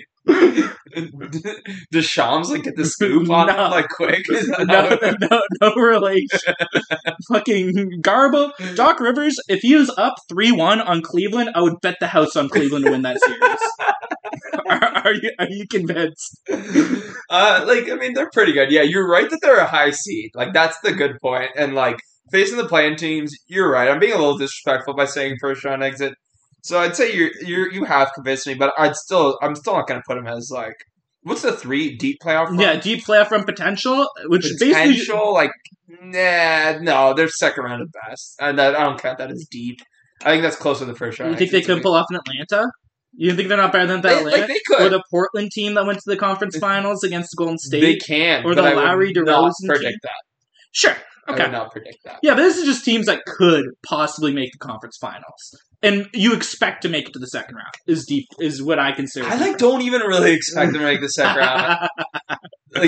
Speaker 1: Does Shams like get the scoop on them like quick?
Speaker 2: No relation. Fucking Garbo, Doc Rivers. If he was up 3-1 on Cleveland, I would bet the house on Cleveland to win that series. Are you convinced?
Speaker 1: I mean, they're pretty good. Yeah, you're right that they're a high seed. Like that's the good point. And like facing the playing teams, you're right. I'm being a little disrespectful by saying first round exit. So I'd say you have convinced me, but I'm still not going to put him as like what's the 3 deep playoff run?
Speaker 2: Yeah, deep playoff run potential, which
Speaker 1: potential like no, they're second round at best, and I don't count that as deep. I think that's closer to the first round.
Speaker 2: You think they could pull off in Atlanta? You think they're not better than Atlanta?
Speaker 1: They could.
Speaker 2: Or the Portland team that went to the conference finals against Golden State?
Speaker 1: They can.
Speaker 2: Or the Lowry DeRozan
Speaker 1: predict
Speaker 2: team?
Speaker 1: that.
Speaker 2: Sure. Okay.
Speaker 1: I would not predict that.
Speaker 2: Yeah, but this is just teams that could possibly make the conference finals. And you expect to make it to the second round is what I consider.
Speaker 1: I don't even really expect them to make the second round. Like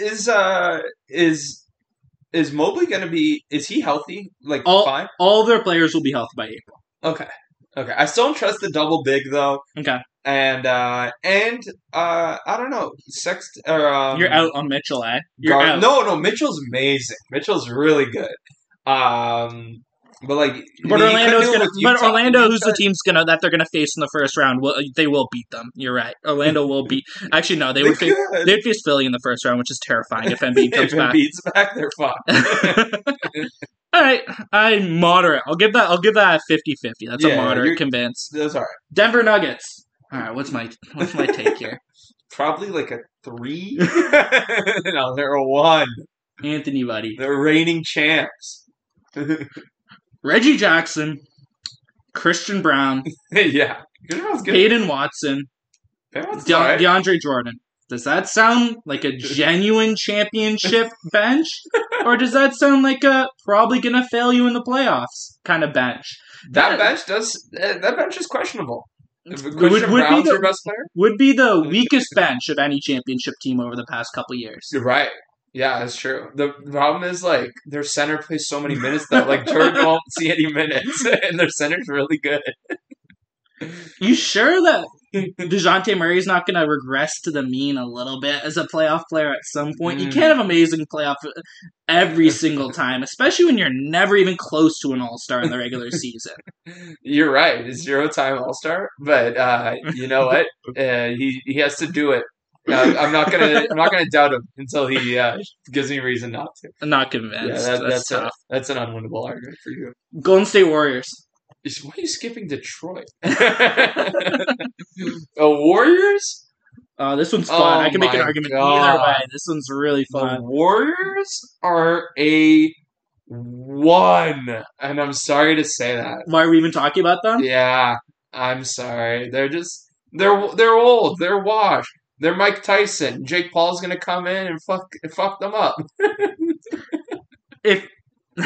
Speaker 1: is Mobley going to be? Is he healthy? Like fine?
Speaker 2: All their players will be healthy by April.
Speaker 1: Okay. Okay, I still don't trust the double big though,
Speaker 2: Okay.
Speaker 1: and I don't know,
Speaker 2: You're out on Mitchell, eh? You're out.
Speaker 1: No, Mitchell's amazing. Mitchell's really good. But like,
Speaker 2: But Orlando's gonna. But Orlando, who's the
Speaker 1: team
Speaker 2: team that they're gonna face in the first round? They will beat them. You're right. Orlando will beat. Actually, no, they'd face Philly in the first round, which is terrifying. If Embiid comes back,
Speaker 1: Embiid's back, they're fucked.
Speaker 2: All right, I'm moderate. I'll give that a 50-50. That's a moderate convince.
Speaker 1: That's all right.
Speaker 2: Denver Nuggets. All right, what's my take here?
Speaker 1: Probably like a 3. No, they're a 1.
Speaker 2: Anthony, buddy.
Speaker 1: They're reigning champs.
Speaker 2: Reggie Jackson, Christian Brown,
Speaker 1: yeah, good.
Speaker 2: Peyton Watson, DeAndre Jordan. Does that sound like a genuine championship bench? Or does that sound like a probably going to fail you in the playoffs kind of bench?
Speaker 1: That bench is questionable. Christian Brown's your best player?
Speaker 2: Would be the weakest bench of any championship team over the past couple years.
Speaker 1: You're right. Yeah, that's true. The problem is, like, their center plays so many minutes that, like, Jordan won't see any minutes, and their center's really good.
Speaker 2: You sure that DeJounte Murray's not going to regress to the mean a little bit as a playoff player at some point? You can't have amazing playoff every single time, especially when you're never even close to an all-star in the regular season.
Speaker 1: You're right. It's 0-time all-star, but you know what? He has to do it. I'm not gonna doubt him until he gives me a reason not to.
Speaker 2: I'm not convinced.
Speaker 1: Yeah,
Speaker 2: that's tough.
Speaker 1: That's an unwinnable argument for you.
Speaker 2: Golden State Warriors.
Speaker 1: Why are you skipping Detroit? Warriors?
Speaker 2: This one's fun. I can make an argument either way. This one's really fun.
Speaker 1: The Warriors are a 1, and I'm sorry to say that.
Speaker 2: Why are we even talking about them?
Speaker 1: Yeah, I'm sorry. They're old. They're washed. They're Mike Tyson. Jake Paul's gonna come in and fuck them up.
Speaker 2: Okay,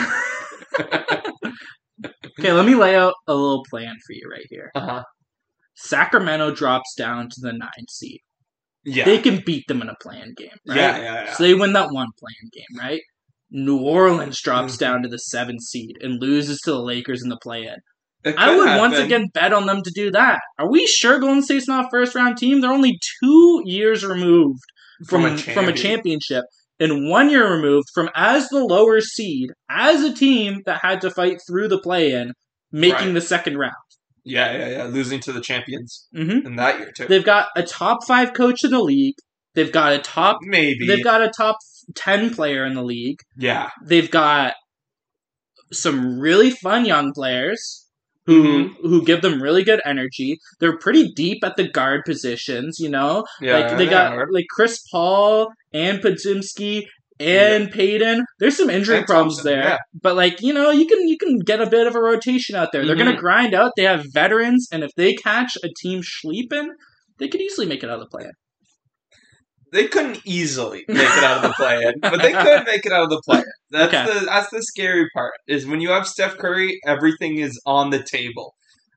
Speaker 2: let me lay out a little plan for you right here. Sacramento drops down to the 9th seed.
Speaker 1: Yeah,
Speaker 2: they can beat them in a play-in game, right?
Speaker 1: Yeah.
Speaker 2: So they win that one play-in game, right? New Orleans drops down to the 7th seed and loses to the Lakers in the play-in. I would once again bet on them to do that. Are we sure Golden State's not a first-round team? They're only 2 years removed from a championship and 1 year removed from, as the lower seed, as a team that had to fight through the play-in, making the second round.
Speaker 1: Yeah. Losing to the champions in that year, too.
Speaker 2: They've got a top 5 coach in the league. They've got a top 10 player in the league.
Speaker 1: Yeah.
Speaker 2: They've got some really fun young players who give them really good energy. They're pretty deep at the guard positions, you know?
Speaker 1: Yeah,
Speaker 2: they got like Chris Paul and Podziemski and Payton. There's some injury problems there. But like, you know, you can get a bit of a rotation out there. They're gonna grind out. They have veterans, and if they catch a team sleeping, they could easily make it out of the play-in.
Speaker 1: They couldn't easily make it out of the play-in, but they could make it out of the play-in. That's the scary part, is when you have Steph Curry, everything is on the table.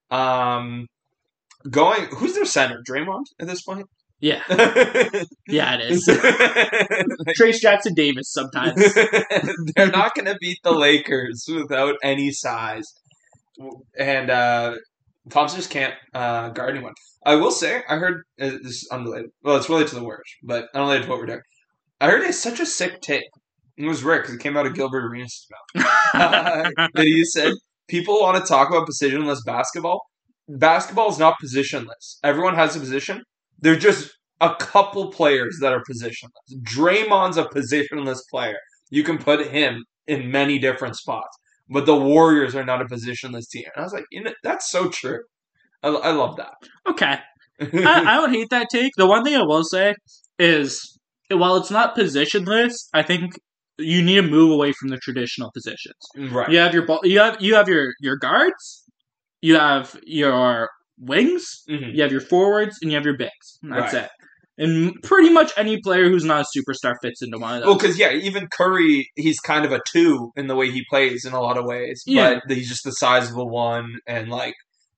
Speaker 1: Who's their center? Draymond at this point?
Speaker 2: Yeah. Yeah, it is. Trace Jackson Davis sometimes.
Speaker 1: They're not going to beat the Lakers without any size. And Thompson just can't guard anyone. I will say, I heard, this is unrelated. Well, it's related to the Warriors, but unrelated to what we're doing. I heard it's such a sick take. It was rare because it came out of Gilbert Arenas' mouth. That he said, people want to talk about positionless basketball. Basketball is not positionless. Everyone has a position. They're just a couple players that are positionless. Draymond's a positionless player. You can put him in many different spots. But the Warriors are not a positionless team. And I was like, that's so true. I love that.
Speaker 2: Okay. I don't hate that take. The one thing I will say is, while it's not positionless, I think you need to move away from the traditional positions.
Speaker 1: Right.
Speaker 2: You have your guards, you have your wings, you have your forwards, and you have your bigs. That's it. And pretty much any player who's not a superstar fits into one of those.
Speaker 1: Well, because, even Curry, he's kind of a 2 in the way he plays in a lot of ways. Yeah. But he's just the size of a 1, and, like,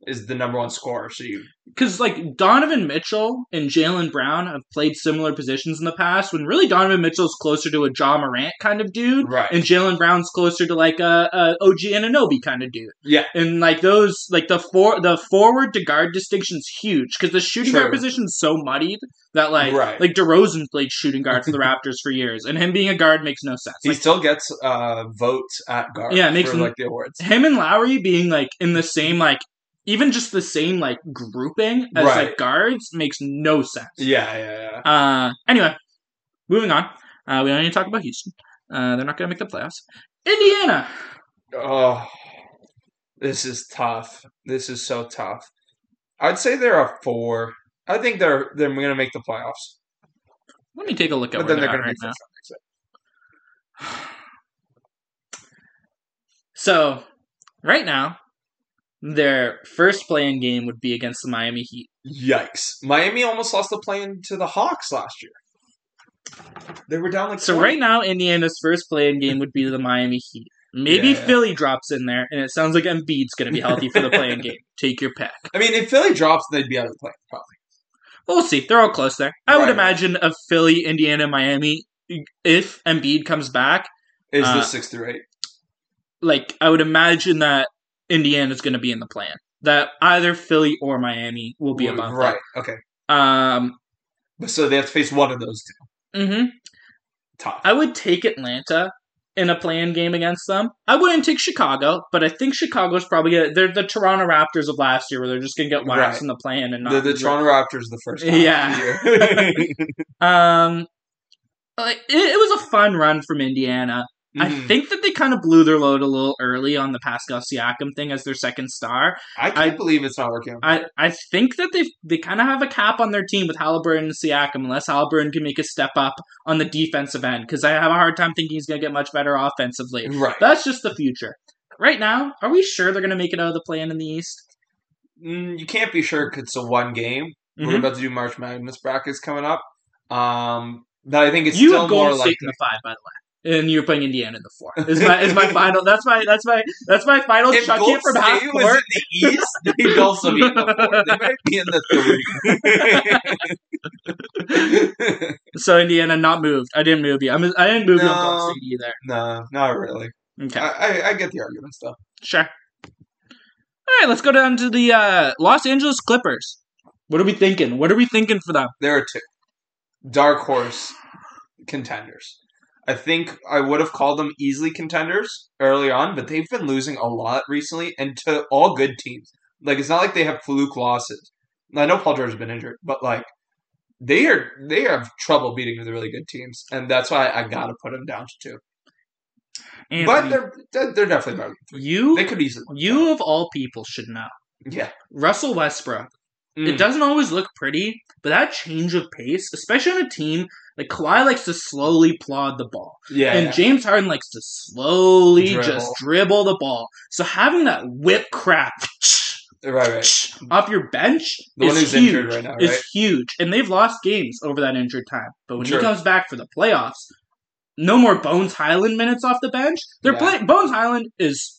Speaker 1: is the number one scorer. So
Speaker 2: Because, Donovan Mitchell and Jaylen Brown have played similar positions in the past, when really Donovan Mitchell's closer to a Ja Morant kind of dude,
Speaker 1: right,
Speaker 2: and Jaylen Brown's closer to, a OG Anunoby kind of dude.
Speaker 1: yeah,
Speaker 2: And, the forward to guard distinction's huge, because the shooting guard position's so muddied that,
Speaker 1: right.
Speaker 2: DeRozan played shooting guard for the Raptors for years, and him being a guard makes no sense.
Speaker 1: He still gets votes at guard
Speaker 2: Yeah, it makes
Speaker 1: for, the awards.
Speaker 2: Him and Lowry being, in the same, even just the same grouping as guards makes no sense.
Speaker 1: Yeah.
Speaker 2: Anyway, moving on. We don't need to talk about Houston. They're not going to make the playoffs. Indiana.
Speaker 1: Oh, this is tough. This is so tough. I'd say they're a 4. I think they're going to make the playoffs.
Speaker 2: Let me take a look at
Speaker 1: but
Speaker 2: where
Speaker 1: then
Speaker 2: they're
Speaker 1: going
Speaker 2: at
Speaker 1: to
Speaker 2: right now. So, right now, their first play-in game would be against the Miami Heat.
Speaker 1: Yikes. Miami almost lost the play-in to the Hawks last year. They were down
Speaker 2: 20. Right now, Indiana's first play-in game would be the Miami Heat. Maybe Philly drops in there, and it sounds like Embiid's going to be healthy for the play-in game. Take your pick.
Speaker 1: I mean, if Philly drops, they'd be out of the play, probably.
Speaker 2: We'll see. They're all close there. I would imagine a Philly, Indiana, Miami, if Embiid comes back.
Speaker 1: Is this 6 through
Speaker 2: 8? I would imagine that Indiana's going to be in the plan. That either Philly or Miami will be above
Speaker 1: right.
Speaker 2: that.
Speaker 1: Okay. So they have to face one of those two.
Speaker 2: Mm-hmm.
Speaker 1: Tough.
Speaker 2: I would take Atlanta in a play-in game against them. I wouldn't take Chicago, but I think Chicago's probably they're the Toronto Raptors of last year, where they're just going to get waxed in the play-in and not
Speaker 1: the Toronto Raptors the first time.
Speaker 2: Yeah. It was a fun run from Indiana. I think that they kind of blew their load a little early on the Pascal Siakam thing as their second star.
Speaker 1: I can't believe it's not working.
Speaker 2: I think that they kind of have a cap on their team with Halliburton and Siakam, unless Halliburton can make a step up on the defensive end, because I have a hard time thinking he's going to get much better offensively.
Speaker 1: Right.
Speaker 2: That's just the future. Right now, are we sure they're going to make it out of the play-in in the East?
Speaker 1: You can't be sure because it's a one game. Mm-hmm. We're about to do March Madness brackets coming up. But I think it's
Speaker 2: you
Speaker 1: still
Speaker 2: have Golden
Speaker 1: more
Speaker 2: State in the 5, by the way. And you're playing Indiana in the 4. Is my final. That's my final.
Speaker 1: If
Speaker 2: Chuck
Speaker 1: Golden
Speaker 2: it from
Speaker 1: State
Speaker 2: half
Speaker 1: was
Speaker 2: court.
Speaker 1: in the East, they'd also be in the 4. They might be in the 3.
Speaker 2: So Indiana not moved. I didn't move you. I didn't move you on Golden State either.
Speaker 1: No, not really.
Speaker 2: Okay,
Speaker 1: I get the arguments though.
Speaker 2: Sure. All right, let's go down to the Los Angeles Clippers. What are we thinking? What are we thinking for them?
Speaker 1: There are 2 dark horse contenders. I think I would have called them easily contenders early on, but they've been losing a lot recently, and to all good teams. It's not like they have fluke losses. I know Paul George has been injured, but they have trouble beating the really good teams, and that's why I got to put them down to 2. Anthony, but they're definitely better than 3. They could easily.
Speaker 2: You of all people should know.
Speaker 1: Yeah,
Speaker 2: Russell Westbrook. It doesn't always look pretty, but that change of pace, especially on a team Kawhi likes to slowly plod the ball.
Speaker 1: Yeah.
Speaker 2: And James Harden likes to slowly just dribble the ball. So having that whip crap off your bench is huge.
Speaker 1: Right now, right?
Speaker 2: Is huge. And they've lost games over that injured time. But when he comes back for the playoffs, no more Bones Highland minutes off the bench. Bones Highland is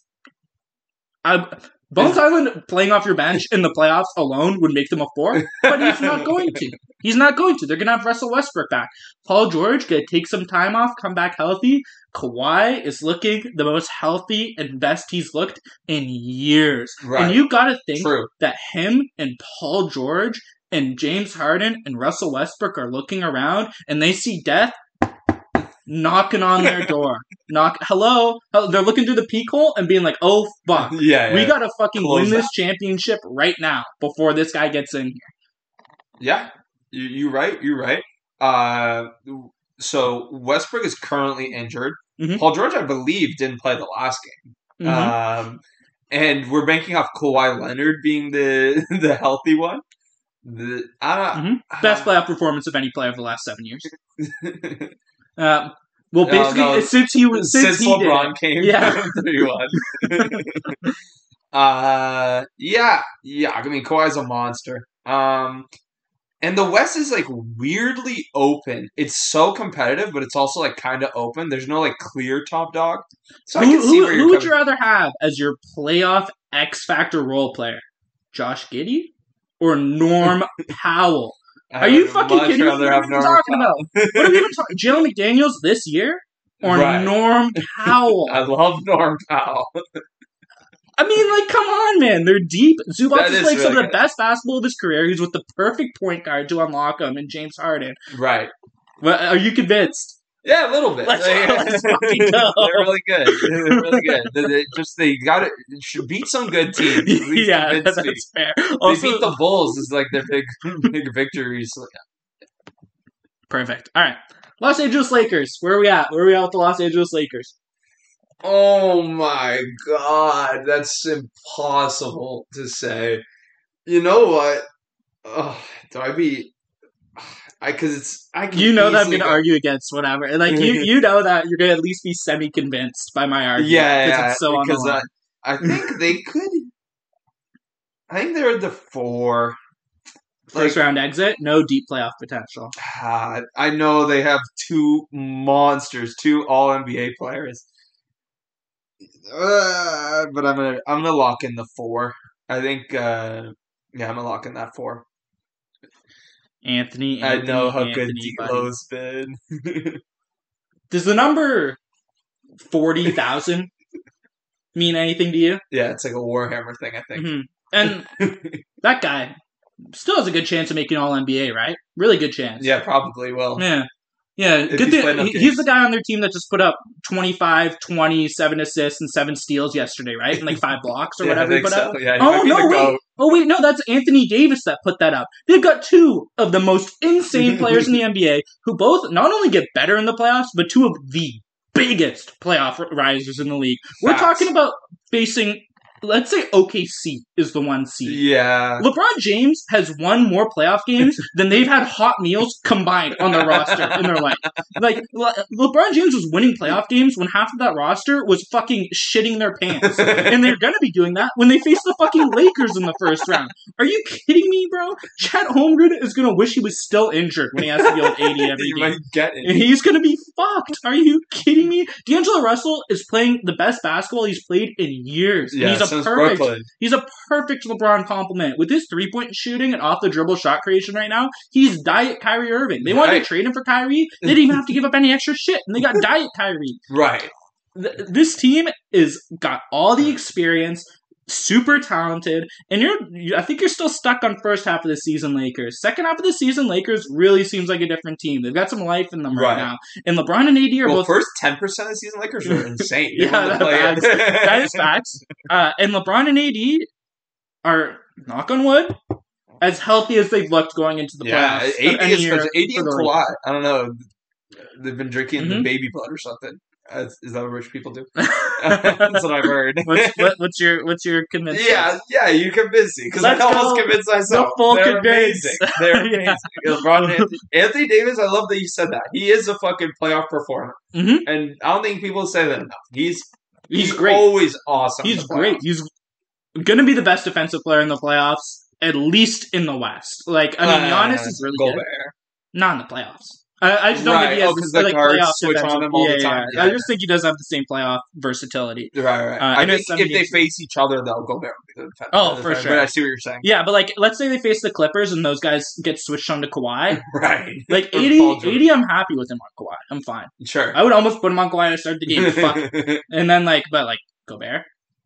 Speaker 2: Bones Highland playing off your bench in the playoffs alone would make them a 4, but he's not going to. He's not going to. They're going to have Russell Westbrook back. Paul George going to take some time off, come back healthy. Kawhi is looking the most healthy and best he's looked in years.
Speaker 1: Right.
Speaker 2: And you got to think that him and Paul George and James Harden and Russell Westbrook are looking around and they see death knocking on their door. Hello? They're looking through the peek hole and being like, oh, fuck.
Speaker 1: Yeah.
Speaker 2: We got to fucking win this championship right now before this guy gets in here.
Speaker 1: Yeah. You're right. You're right. So Westbrook is currently injured. Mm-hmm. Paul George, I believe, didn't play the last game. Mm-hmm. And we're banking off Kawhi Leonard being the healthy one.
Speaker 2: Best playoff performance of any player of the last 7 years. Basically, since
Speaker 1: LeBron came,
Speaker 2: yeah,
Speaker 1: 3-1. Yeah. I mean, Kawhi's a monster. And the West is weirdly open. It's so competitive, but it's also kind of open. There's no clear top dog. So I can see where
Speaker 2: who would you rather have as your playoff X Factor role player? Josh Giddey or Norm Powell?
Speaker 1: I
Speaker 2: Are you
Speaker 1: would
Speaker 2: fucking
Speaker 1: much
Speaker 2: kidding me?
Speaker 1: rather
Speaker 2: What
Speaker 1: have
Speaker 2: are we even
Speaker 1: Norman
Speaker 2: talking about? What are we even talking? Jalen McDaniels this year or
Speaker 1: Right.
Speaker 2: Norm Powell?
Speaker 1: I love Norm Powell.
Speaker 2: I mean, like, come on, man. They're deep. Zubac
Speaker 1: That
Speaker 2: is
Speaker 1: is
Speaker 2: playing some of
Speaker 1: really
Speaker 2: the best basketball of his career. He's with the perfect point guard to unlock him in James Harden.
Speaker 1: Right.
Speaker 2: Well, are you convinced?
Speaker 1: Yeah, a little bit.
Speaker 2: Let's fucking go.
Speaker 1: They're really good. They're really good. They got it. Should beat some good teams. At least
Speaker 2: Yeah,
Speaker 1: convince
Speaker 2: that's
Speaker 1: me.
Speaker 2: fair.
Speaker 1: They
Speaker 2: Also,
Speaker 1: beat the Bulls is like their big victories.
Speaker 2: perfect. All right. Los Angeles Lakers. Where are we at? Where are we at with the Los Angeles Lakers?
Speaker 1: Oh my god, that's impossible to say. You know what? Do I be? Because it's I can
Speaker 2: You know that I'm
Speaker 1: easily
Speaker 2: going to
Speaker 1: go-
Speaker 2: argue against whatever. And, like, you know that you're going to at least be semi-convinced by my argument.
Speaker 1: Yeah,
Speaker 2: It's so on the
Speaker 1: because
Speaker 2: line.
Speaker 1: I think they could. I think they're the 4.
Speaker 2: First round exit, no deep playoff potential.
Speaker 1: I know they have 2 monsters, 2 All NBA players, but I'm gonna lock in the 4. I think, I'm gonna lock in that 4.
Speaker 2: Anthony,
Speaker 1: I know how good
Speaker 2: Anthony, buddy.
Speaker 1: D'Lo's been.
Speaker 2: Does the number 40,000 mean anything to you?
Speaker 1: Yeah, it's like a Warhammer thing, I think.
Speaker 2: Mhm. And that guy still has a good chance of making All NBA, right? Really good chance.
Speaker 1: Yeah, probably will.
Speaker 2: Yeah. Yeah,
Speaker 1: If
Speaker 2: good
Speaker 1: he's playing
Speaker 2: thing.
Speaker 1: enough
Speaker 2: He's
Speaker 1: games.
Speaker 2: the guy on their team that just put up 25, 20, 7 assists, and 7 steals yesterday, right? And like 5 blocks or
Speaker 1: Yeah,
Speaker 2: whatever
Speaker 1: I
Speaker 2: he
Speaker 1: think
Speaker 2: put up.
Speaker 1: so. Yeah, he
Speaker 2: Oh,
Speaker 1: might be
Speaker 2: no,
Speaker 1: the
Speaker 2: wait.
Speaker 1: GOAT.
Speaker 2: Oh, wait, no, that's Anthony Davis that put that up. They've got 2 of the most insane players in the NBA who both not only get better in the playoffs, but 2 of the biggest playoff risers in the league. We're
Speaker 1: Facts.
Speaker 2: talking about facing, let's say OKC is the 1 seed.
Speaker 1: Yeah.
Speaker 2: LeBron James has won more playoff games than they've had hot meals combined on their roster in their life. Like, LeBron James was winning playoff games when half of that roster was fucking shitting their pants. And they're gonna be doing that when they face the fucking Lakers in the first round. Are you kidding me, bro? Chet Holmgren is gonna wish he was still injured when he has to deal with 80 every
Speaker 1: You
Speaker 2: game.
Speaker 1: might get it.
Speaker 2: And he's going to be fucked. Are you kidding me? D'Angelo Russell is playing the best basketball he's played in years.
Speaker 1: Yeah,
Speaker 2: He's a
Speaker 1: since
Speaker 2: perfect.
Speaker 1: Brooklyn.
Speaker 2: He's a perfect LeBron complement. With his 3-point shooting and off the dribble shot creation right now, he's Diet Kyrie Irving. They wanted
Speaker 1: Right.
Speaker 2: to trade him for Kyrie. They didn't even have to give up any extra shit, and they got Diet Kyrie.
Speaker 1: Right.
Speaker 2: This team is got all the experience. Super talented, and I think you're still stuck on first half of the season Lakers. Second half of the season Lakers really seems like a different team. They've got some life in them right
Speaker 1: Right.
Speaker 2: now. And LeBron and AD are
Speaker 1: Well,
Speaker 2: both
Speaker 1: first 10% of the season Lakers are insane. They
Speaker 2: Yeah,
Speaker 1: won the play-in.
Speaker 2: that is facts. And LeBron and AD are, knock on wood, as healthy as they've looked going into the
Speaker 1: Yeah,
Speaker 2: playoffs.
Speaker 1: AD
Speaker 2: any
Speaker 1: is
Speaker 2: year
Speaker 1: AD
Speaker 2: for
Speaker 1: and
Speaker 2: the
Speaker 1: Kawhi. I don't know. They've been drinking the
Speaker 2: Mhm.
Speaker 1: baby blood or something. Is that what rich people do? That's what I've heard.
Speaker 2: what's your convinced?
Speaker 1: Yeah, you convinced me because I
Speaker 2: Let's
Speaker 1: almost
Speaker 2: go.
Speaker 1: convinced myself.
Speaker 2: The full
Speaker 1: They're
Speaker 2: convince.
Speaker 1: amazing. They're
Speaker 2: Yeah.
Speaker 1: amazing. LeBron, Anthony Davis. I love that you said that. He is a fucking playoff performer,
Speaker 2: Mhm.
Speaker 1: and I don't think people say that enough. He's
Speaker 2: great.
Speaker 1: Always awesome. in
Speaker 2: He's
Speaker 1: the
Speaker 2: great.
Speaker 1: playoffs.
Speaker 2: He's going to be the best defensive player in the playoffs, at least in the West. Like, I mean, Giannis is really good.
Speaker 1: Gobert.
Speaker 2: Not in the playoffs. I just don't think he has
Speaker 1: because
Speaker 2: this,
Speaker 1: the
Speaker 2: like,
Speaker 1: guards
Speaker 2: playoff
Speaker 1: switch
Speaker 2: defensive-
Speaker 1: on him all the
Speaker 2: yeah,
Speaker 1: time.
Speaker 2: yeah. I just think he doesn't have the same playoff versatility.
Speaker 1: Right.
Speaker 2: and
Speaker 1: I
Speaker 2: it's
Speaker 1: think if they
Speaker 2: 78.
Speaker 1: face each other, they'll go there.
Speaker 2: Oh, for sure.
Speaker 1: But I see what you're saying.
Speaker 2: Yeah, but like, let's say they face the Clippers and those guys get switched on to Kawhi.
Speaker 1: Right.
Speaker 2: Like,
Speaker 1: Or
Speaker 2: 80,
Speaker 1: Paul George.
Speaker 2: 80, I'm happy with him on Kawhi. I'm fine.
Speaker 1: Sure.
Speaker 2: I would almost put him on Kawhi to start the game. Fuck. And then, like, but like, Gobert?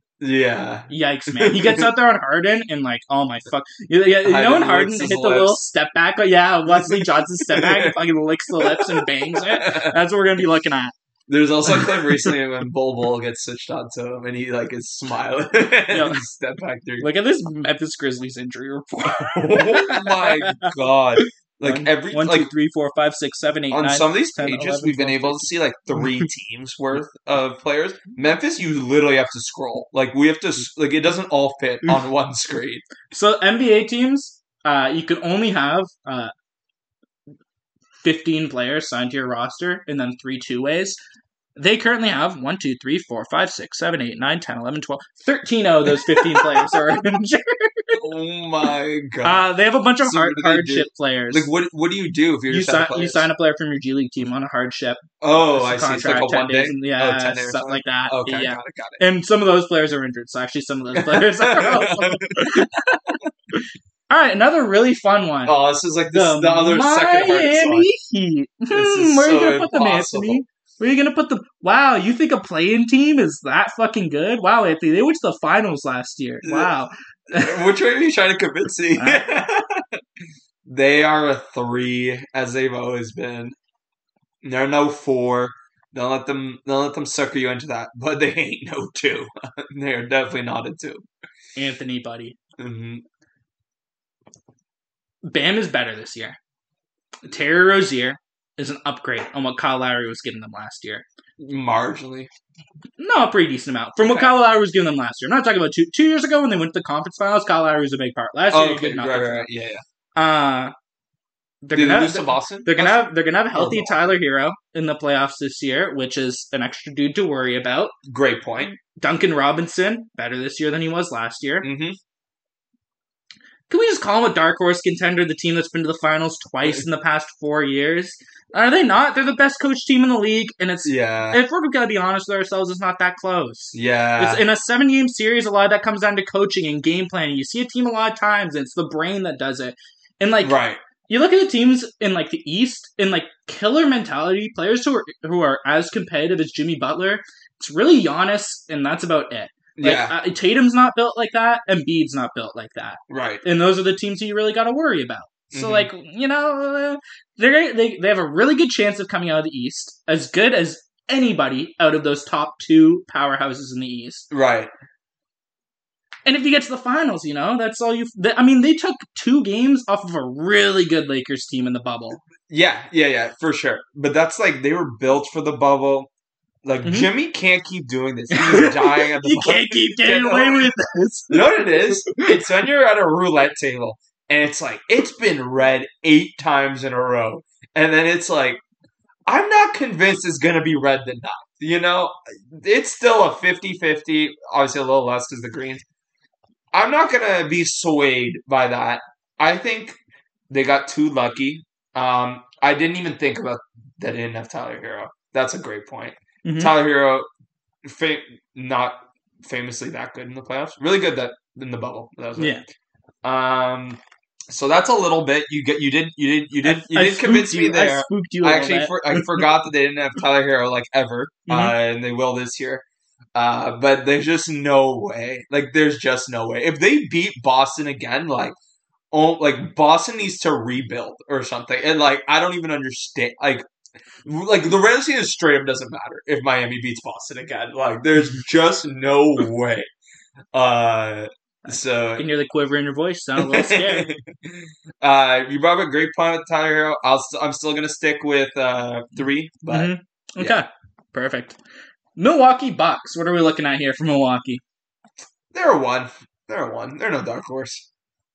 Speaker 1: Yeah.
Speaker 2: Yikes, man. He gets out there on Harden and, like, oh my fuck. You know
Speaker 1: Harden
Speaker 2: when Harden
Speaker 1: licks
Speaker 2: hit
Speaker 1: his
Speaker 2: the little
Speaker 1: lips.
Speaker 2: step back? Oh, yeah, Wesley Johnson step back and fucking licks the lips and bangs it. That's what we're going to be looking at.
Speaker 1: There's also a clip recently when Bol gets switched on to him and he like is smiling and step back through.
Speaker 2: Look at this Memphis Grizzlies injury report.
Speaker 1: Oh my god! Like
Speaker 2: One,
Speaker 1: like
Speaker 2: 2, 3, 4, 5, 6, 7, 8,
Speaker 1: on
Speaker 2: 9,
Speaker 1: some of these
Speaker 2: 10,
Speaker 1: pages
Speaker 2: 11,
Speaker 1: we've been
Speaker 2: 12,
Speaker 1: able to see like 3 teams worth of players. Memphis, you literally have to scroll. Like we have to like it doesn't all fit on one screen.
Speaker 2: So NBA teams, you can only have 15 players signed to your roster and then 3 two-ways. They currently have 1, 2, 3, 4, 5, 6, 7, 8, 9, 10, 11, 12, 13 of those 15 players are injured.
Speaker 1: Oh my god!
Speaker 2: They have a bunch of
Speaker 1: So what do they
Speaker 2: hardship
Speaker 1: do?
Speaker 2: players.
Speaker 1: Like what do you do if you're
Speaker 2: you
Speaker 1: just out of
Speaker 2: sign,
Speaker 1: players?
Speaker 2: you sign a player from your G League team on a hardship.
Speaker 1: Oh, I see.
Speaker 2: contract,
Speaker 1: It's like a
Speaker 2: 10
Speaker 1: one day.
Speaker 2: days, and, yeah,
Speaker 1: 10 days or
Speaker 2: stuff like that.
Speaker 1: Okay,
Speaker 2: yeah.
Speaker 1: got it.
Speaker 2: And some of those players are injured. So actually, some of those players are also All right, another really fun one.
Speaker 1: Oh, this is like the other second hardest one.
Speaker 2: Miami Heat.
Speaker 1: This is
Speaker 2: Where are you
Speaker 1: so
Speaker 2: gonna put them,
Speaker 1: impossible.
Speaker 2: Anthony? Where are you gonna put them? Wow, you think a play-in team is that fucking good? Wow, Anthony, they went to the finals last year. Wow.
Speaker 1: Which way are you trying to convince me? They are a 3, as they've always been. They're no 4. Don't let them sucker you into that. But they ain't no 2. They're definitely not a 2.
Speaker 2: Anthony, buddy.
Speaker 1: Mm-hmm.
Speaker 2: Bam is better this year. Terry Rozier is an upgrade on what Kyle Lowry was giving them last year.
Speaker 1: Marginally.
Speaker 2: No, a pretty decent amount. From what Kyle Lowry was giving them last year. I'm not talking about 2 years ago when they went to the conference finals. Kyle Lowry was a big part. Last year, he did nothing.
Speaker 1: Right. Yeah.
Speaker 2: They're
Speaker 1: Did they
Speaker 2: gonna
Speaker 1: lose to Boston?
Speaker 2: They're gonna have a healthy
Speaker 1: no.
Speaker 2: Tyler Hero in the playoffs this year, which is an extra dude to worry about.
Speaker 1: Great point.
Speaker 2: Duncan Robinson, better this year than he was last year.
Speaker 1: Mm-hmm.
Speaker 2: Can we just call him a dark horse contender, the team that's been to the finals twice in the past 4 years? Are they not? They're the best coached team in the league, and if we're gonna be honest with ourselves, it's not that close.
Speaker 1: Yeah.
Speaker 2: It's in a 7-game series, a lot of that comes down to coaching and game planning. You see a team a lot of times, and it's the brain that does it. And
Speaker 1: right.
Speaker 2: You look at the teams in like the East, in like killer mentality, players who are as competitive as Jimmy Butler. It's really Giannis, and that's about it. Like, Tatum's not built like that, and Embiid's not built like that.
Speaker 1: Right.
Speaker 2: And those are the teams that you really got to worry about. So, they have a really good chance of coming out of the East, as good as anybody out of those top 2 powerhouses in the East.
Speaker 1: Right.
Speaker 2: And if you get to the finals, that's all they took 2 games off of a really good Lakers team in the bubble.
Speaker 1: Yeah, for sure. But that's like, they were built for the bubble. Like, Jimmy can't keep doing this. He's dying at the
Speaker 2: You can't keep getting away with this.
Speaker 1: You know what it is? It's when you're at a roulette table, and it's like, it's been red 8 times in a row. And then it's like, I'm not convinced it's going to be red the 9th. It's still a 50-50. Obviously, a little less because the Greens. I'm not going to be swayed by that. I think they got too lucky. I didn't even think about that they didn't have Tyler Hero. That's a great point. Mm-hmm. Tyler Hero, not famously that good in the playoffs. Really good in the bubble. That was it. So that's a little bit. You did convince me there.
Speaker 2: I spooked you.
Speaker 1: I forgot that they didn't have Tyler Hero ever, and they will this year. But there's just no way. There's just no way. If they beat Boston again, Boston needs to rebuild or something. And I don't even understand. The regular season straight up doesn't matter if Miami beats Boston again. There's just no way. So
Speaker 2: I can hear the quiver in your voice. Sound a little scared.
Speaker 1: You brought up a great point with Tyler Hero. I'm still gonna stick with 3. But
Speaker 2: okay, perfect. Milwaukee Bucks. What are we looking at here for Milwaukee?
Speaker 1: They're a 1. They're no dark horse.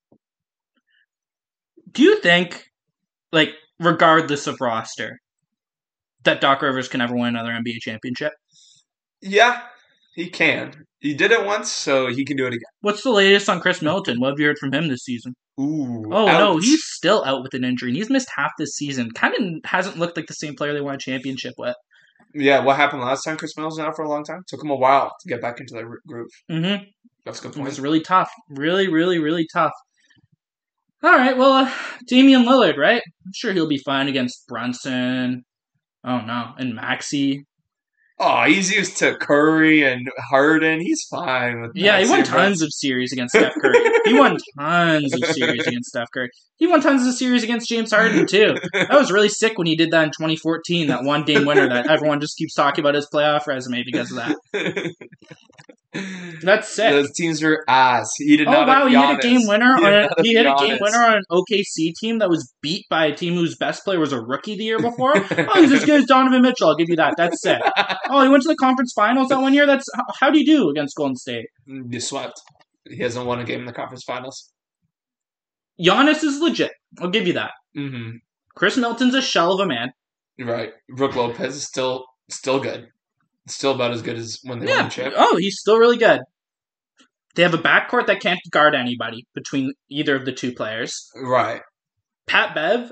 Speaker 2: Do you think, regardless of roster, that Doc Rivers can ever win another NBA championship?
Speaker 1: Yeah, he can. He did it once, so he can do it again.
Speaker 2: What's the latest on Chris Middleton? What have you heard from him this season?
Speaker 1: Ooh.
Speaker 2: Oh, no, he's still out with an injury, and he's missed half this season. Kind of hasn't looked like the same player they won a championship with.
Speaker 1: Yeah, what happened last time Chris Middleton out for a long time? Took him a while to get back into the groove.
Speaker 2: Mm-hmm.
Speaker 1: That's a good point.
Speaker 2: It was really tough. Really, really, really tough. All right, well, Damian Lillard, right? I'm sure he'll be fine against Brunson. Oh, no. And Maxey.
Speaker 1: Oh, he's used to Curry and Harden. He's fine with that.
Speaker 2: Yeah, he won tons of series against Steph Curry. He won tons of series against Steph Curry. He won tons of series against James Harden, too. That was really sick when he did that in 2014, that one-game winner that everyone just keeps talking about his playoff resume because of that. That's sick.
Speaker 1: Those teams were ass. He did not.
Speaker 2: Oh wow,
Speaker 1: he
Speaker 2: hit a game winner he hit a game winner on an OKC team that was beat by a team whose best player was a rookie the year before. Oh, he's as good as Donovan Mitchell. I'll give you that. That's sick. Oh, he went to the conference finals that 1 year. That's how do you do against Golden State?
Speaker 1: You swept. He hasn't won a game in the conference finals.
Speaker 2: Giannis is legit. I'll give you that.
Speaker 1: Mm-hmm.
Speaker 2: Chris Middleton's a shell of a man.
Speaker 1: Right. Brook Lopez is still good. Still about as good as when they won the chip.
Speaker 2: Oh, he's still really good. They have a backcourt that can't guard anybody between either of the two players.
Speaker 1: Right.
Speaker 2: Pat Bev,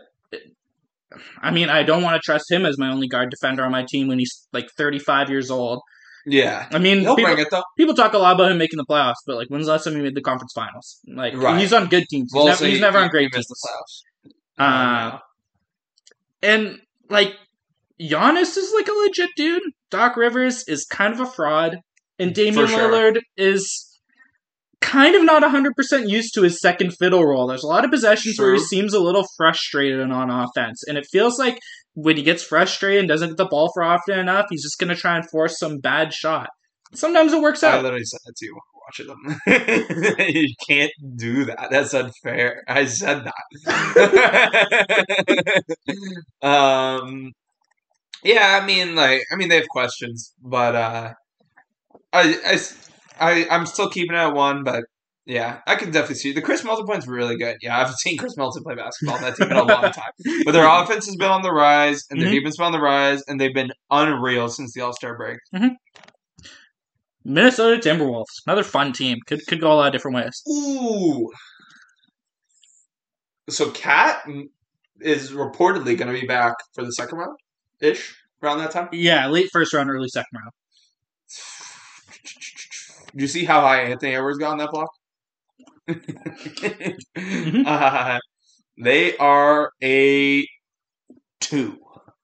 Speaker 2: I mean, I don't want to trust him as my only guard defender on my team when he's 35 years old.
Speaker 1: Yeah.
Speaker 2: I mean,
Speaker 1: He'll bring it, though.
Speaker 2: people talk a lot about him making the playoffs, but like, when's the last time he made the conference finals? Like, he's on good teams. He's never on great teams.
Speaker 1: The playoffs.
Speaker 2: And like, Giannis is like a legit dude. Doc Rivers is kind of a fraud, and Damian Lillard is kind of not 100% used to his second fiddle role. There's a lot of possessions where he seems a little frustrated on offense, and it feels like when he gets frustrated and doesn't get the ball for often enough, he's just going to try and force some bad shot. Sometimes it works out.
Speaker 1: I literally said that to you watching them. You can't do that. That's unfair. I said that. Yeah, I mean, they have questions, but I'm still keeping it at 1, but yeah, I can definitely see the Chris Middleton point's really good. Yeah, I've seen Chris Middleton play basketball in that team in a long time, but their offense has been on the rise, and their defense has been on the rise, and they've been unreal since the All-Star break.
Speaker 2: Minnesota Timberwolves, another fun team. Could go a lot of different ways.
Speaker 1: Ooh, so Cat is reportedly going to be back for the second round ish around that time.
Speaker 2: Yeah, late first round, early second round.
Speaker 1: Do you see how high Anthony Edwards got on that block? They are a 2.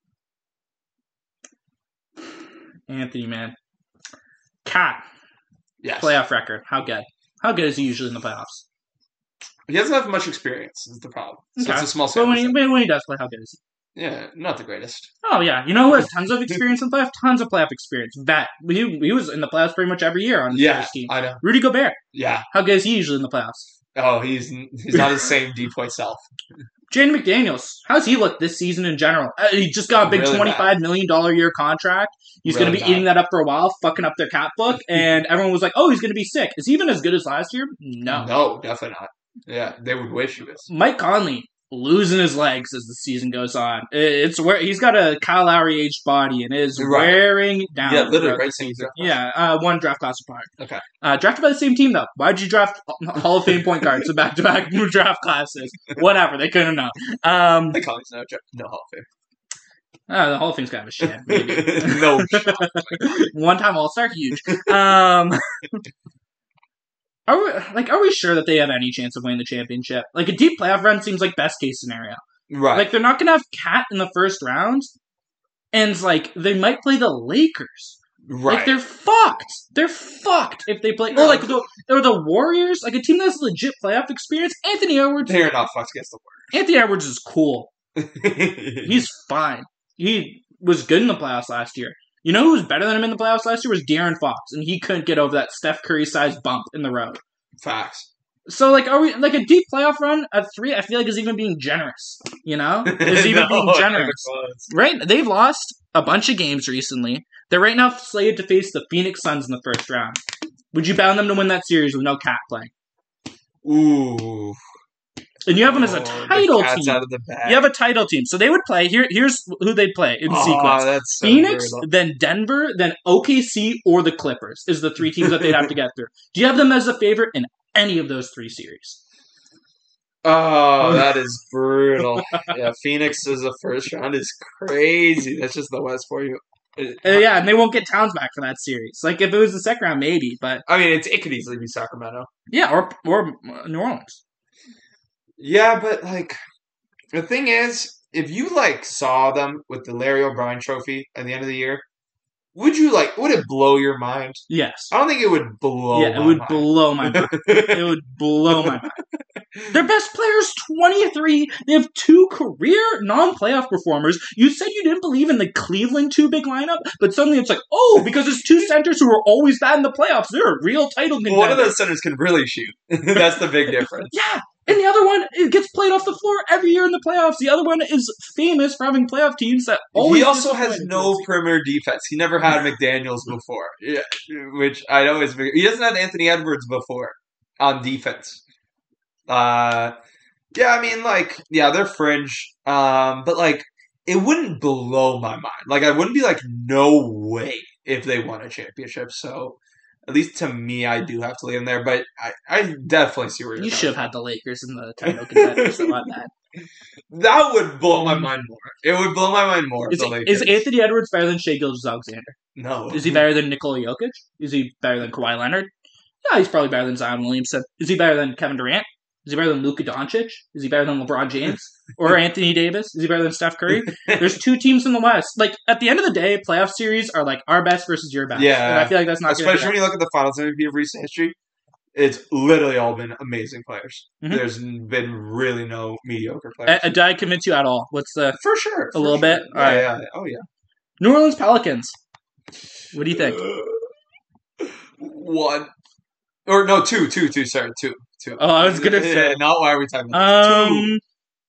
Speaker 2: Anthony, man. Cat.
Speaker 1: Yes.
Speaker 2: Playoff record. How good? How good is he usually in the playoffs?
Speaker 1: He doesn't have much experience, is the problem. So
Speaker 2: Okay.
Speaker 1: it's a small sample.
Speaker 2: But when he does play, how good is he?
Speaker 1: Yeah, not the greatest.
Speaker 2: Oh, yeah. You know who has tons of experience in playoffs? Tons of playoff experience. Vet. He was in the playoffs pretty much every year on his team.
Speaker 1: I know.
Speaker 2: Rudy Gobert.
Speaker 1: Yeah.
Speaker 2: How good is he usually in the playoffs?
Speaker 1: Oh, he's not his same D-point self.
Speaker 2: Jaden McDaniels. How's he look this season in general? He just got a big really $25 million a year contract. He's really going to be eating that up for a while, fucking up their cap book, and everyone was like, oh, he's going to be sick. Is he even as good as last year? No.
Speaker 1: No, definitely not. Yeah, they would wish he was.
Speaker 2: Mike Conley. Losing his legs as the season goes on. It's where he's got a Kyle Lowry aged body and is wearing down.
Speaker 1: Yeah, literally right season.
Speaker 2: Yeah, one draft class apart.
Speaker 1: Okay.
Speaker 2: Drafted by the same team though. Why'd you draft Hall of Fame point guards in back-to-back draft classes? Whatever, they couldn't know.
Speaker 1: Mike Conley's no Hall of Fame.
Speaker 2: The Hall of Fame's kind of a shit. Maybe.
Speaker 1: No shot.
Speaker 2: One-time All-Star, huge. Are we sure that they have any chance of winning the championship? Like, a deep playoff run seems like best case scenario.
Speaker 1: Right.
Speaker 2: Like, they're not going to have Cat in the first round, and, like, they might play the Lakers.
Speaker 1: Right.
Speaker 2: Like, they're fucked. They're fucked if they play... Or the Warriors, like, a team that has legit playoff experience. Anthony Edwards...
Speaker 1: They're not fucked against the Warriors.
Speaker 2: Anthony Edwards is cool. He's fine. He was good in the playoffs last year. You know who was better than him in the playoffs last year was De'Aaron Fox, and he couldn't get over that Steph Curry-sized bump in the road.
Speaker 1: Facts.
Speaker 2: So, like, are we like a deep playoff run at 3? I feel like is even being generous. You know, is even being generous, right? They've lost a bunch of games recently. They're right now slated to face the Phoenix Suns in the first round. Would you bound them to win that series with no Cat playing?
Speaker 1: Ooh.
Speaker 2: And you have them as a title team.
Speaker 1: Out of the bag.
Speaker 2: You have a title team. So they would play. Here's who they'd play in sequence.
Speaker 1: That's so
Speaker 2: Phoenix,
Speaker 1: brutal.
Speaker 2: then Denver, then OKC, or the Clippers is the 3 teams that they'd have to get through. Do you have them as a favorite in any of those 3 series?
Speaker 1: Oh, that is brutal. Yeah, Phoenix as a first round is crazy. That's just the West for you.
Speaker 2: Yeah, and they won't get Towns back for that series. Like, if it was the second round, maybe, but...
Speaker 1: I mean, it could easily be Sacramento.
Speaker 2: Yeah, or New Orleans.
Speaker 1: Yeah, but, like, the thing is, if you, like, saw them with the Larry O'Brien trophy at the end of the year, would it blow your mind?
Speaker 2: Yes.
Speaker 1: I don't think it would blow my mind.
Speaker 2: Yeah, it would blow my mind. It would blow my mind. Their best player's 23. They have 2 career non-playoff performers. You said you didn't believe in the Cleveland 2 big lineup, but suddenly it's like, oh, because there's 2 centers who are always bad in the playoffs. They're a real title contender.
Speaker 1: One of those centers can really shoot. That's the big difference.
Speaker 2: Yeah. And the other one, it gets played off the floor every year in the playoffs. The other one is famous for having playoff teams that always...
Speaker 1: He also has no perimeter defense. He never had McDaniels before. Yeah, which I know is... He doesn't have Anthony Edwards before on defense. Yeah, I mean, like... Yeah, they're fringe. But, like, it wouldn't blow my mind. Like, I wouldn't be like, no way if they won a championship. So... At least to me, I do have to leave them there, but I definitely see where you're
Speaker 2: You
Speaker 1: coming
Speaker 2: should have
Speaker 1: from.
Speaker 2: had the Lakers in the title contenders. So on that.
Speaker 1: That would blow my mind more. It would blow my mind more.
Speaker 2: Is Anthony Edwards better than Shai Gilgeous-Alexander?
Speaker 1: No.
Speaker 2: Is he better than Nikola Jokic? Is he better than Kawhi Leonard? Yeah, he's probably better than Zion Williamson. Is he better than Kevin Durant? Is he better than Luka Doncic? Is he better than LeBron James? Or Anthony Davis? Is he better than Steph Curry? There's two teams in the West. Like, at the end of the day, playoff series are like our best versus your best.
Speaker 1: Yeah.
Speaker 2: And I feel like that's not
Speaker 1: Especially when you look at the finals MVP of recent history, it's literally all been amazing players.
Speaker 2: Mhm.
Speaker 1: There's been really no mediocre players.
Speaker 2: Did I convince you at all? What's the
Speaker 1: For sure.
Speaker 2: A little bit?
Speaker 1: Yeah,
Speaker 2: All right.
Speaker 1: yeah. Oh, yeah.
Speaker 2: New Orleans Pelicans? What do you think?
Speaker 1: One. Or no, two. Sorry, two.
Speaker 2: Oh, I was gonna say.
Speaker 1: Not why are we talking about two.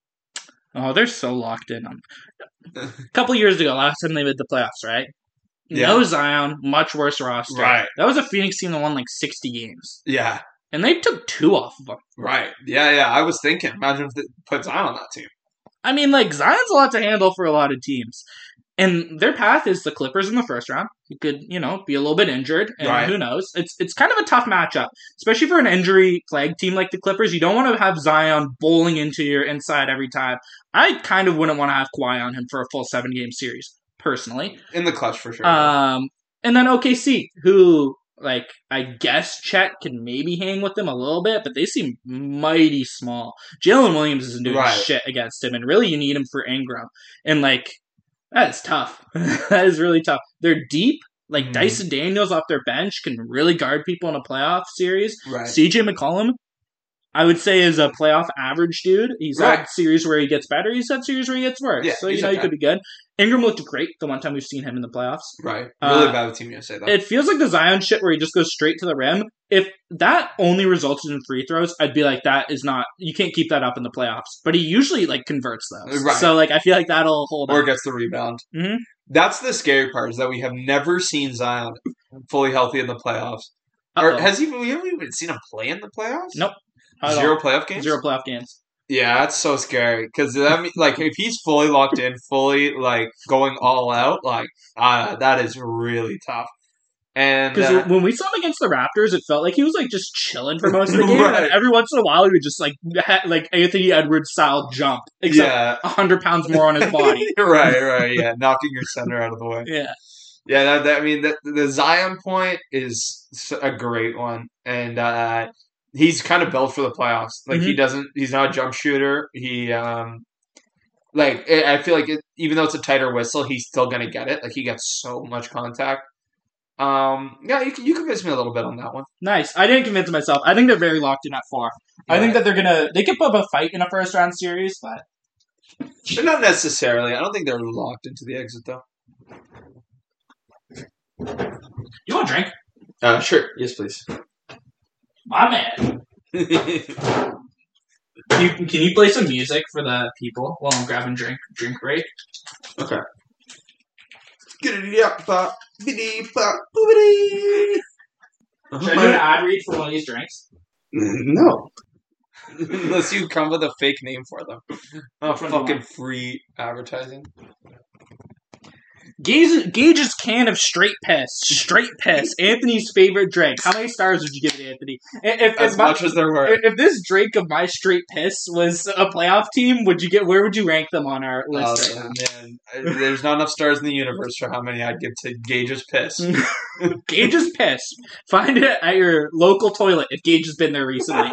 Speaker 2: Oh, they're so locked in. A couple years ago, last time they made the playoffs, right?
Speaker 1: Yeah.
Speaker 2: No Zion, much worse roster.
Speaker 1: Right.
Speaker 2: That was a Phoenix team that won like 60 games.
Speaker 1: Yeah.
Speaker 2: And they took 2 off of them.
Speaker 1: Right. Yeah. I was thinking, imagine if they put Zion on that team.
Speaker 2: I mean, like, Zion's a lot to handle for a lot of teams. And their path is the Clippers in the first round. He could, be a little bit injured, and
Speaker 1: Right.
Speaker 2: who knows? It's kind of a tough matchup, especially for an injury-plagued team like the Clippers. You don't want to have Zion bowling into your inside every time. I kind of wouldn't want to have Kawhi on him for a full 7-game series, personally.
Speaker 1: In the clutch, for sure.
Speaker 2: And then OKC, who, like, I guess Chet can maybe hang with them a little bit, but they seem mighty small. Jalen Williams isn't doing
Speaker 1: Right.
Speaker 2: shit against him, and really you need him for Ingram. And, like, that is tough. That is really tough. They're deep. Like,
Speaker 1: Mhm.
Speaker 2: Dyson Daniels off their bench can really guard people in a playoff series.
Speaker 1: Right.
Speaker 2: CJ McCollum, I would say, is a playoff average dude. He's
Speaker 1: Right.
Speaker 2: had series where he gets better. He's had series where he gets worse.
Speaker 1: Yeah,
Speaker 2: So,
Speaker 1: he's
Speaker 2: he
Speaker 1: okay.
Speaker 2: could be good. Ingram looked great the one time we've seen him in the playoffs.
Speaker 1: Right. Really
Speaker 2: Uh,
Speaker 1: bad with Team USA, though.
Speaker 2: It feels like the Zion shit where he just goes straight to the rim. If that only resulted in free throws, I'd be like, that is not, you can't keep that up in the playoffs. But he usually, like, converts those.
Speaker 1: Right.
Speaker 2: So, like, I feel like that'll hold
Speaker 1: Or
Speaker 2: up.
Speaker 1: gets the rebound.
Speaker 2: Mhm.
Speaker 1: That's the scary part, is that we have never seen Zion fully healthy in the playoffs.
Speaker 2: Uh-oh.
Speaker 1: Or we haven't even seen him play in the playoffs?
Speaker 2: Nope. Not at
Speaker 1: Zero
Speaker 2: all.
Speaker 1: playoff games?
Speaker 2: 0 playoff games.
Speaker 1: Yeah, that's so scary. Because that means, like, if he's fully locked in, fully, like, going all out, like, that is really tough. And
Speaker 2: Because when we saw him against the Raptors, it felt like he was like just chilling for most of the game.
Speaker 1: Right.
Speaker 2: And every once in a while, he would just like Anthony Edwards style jump, except
Speaker 1: yeah,
Speaker 2: 100 pounds more on his body.
Speaker 1: right, yeah, knocking your center out of the way.
Speaker 2: Yeah,
Speaker 1: Yeah, I mean, the Zion point is a great one, and he's kind of built for the playoffs. Like he's not a jump shooter. I feel like even though it's a tighter whistle, he's still gonna get it. Like he gets so much contact. Yeah, you convinced me a little bit on that one.
Speaker 2: nice. I didn't convince myself. I think they're very locked in at 4. I think that they could put up a fight in a first round series, but
Speaker 1: They're not necessarily. I don't think they're locked into the exit though.
Speaker 2: you want a drink?
Speaker 1: Sure. Yes, please.
Speaker 2: My man. Can you play some music for the people while I'm grabbing drink break?
Speaker 1: Okay. Should
Speaker 2: Should I do an ad read for one of these drinks?
Speaker 1: No. Unless you come with a fake name for them. Oh,
Speaker 2: Which one do you
Speaker 1: fucking
Speaker 2: want?
Speaker 1: free advertising.
Speaker 2: Gage's can of straight piss. Straight piss. Anthony's favorite drink. How many stars would you give it, Anthony?
Speaker 1: As much as there were.
Speaker 2: If this drink of my straight piss was a playoff team, where would you rank them on our list right now?
Speaker 1: Man, there's not enough stars in the universe for how many I'd give to Gage's piss.
Speaker 2: Gage's piss. Find it at your local toilet if Gage has been there recently.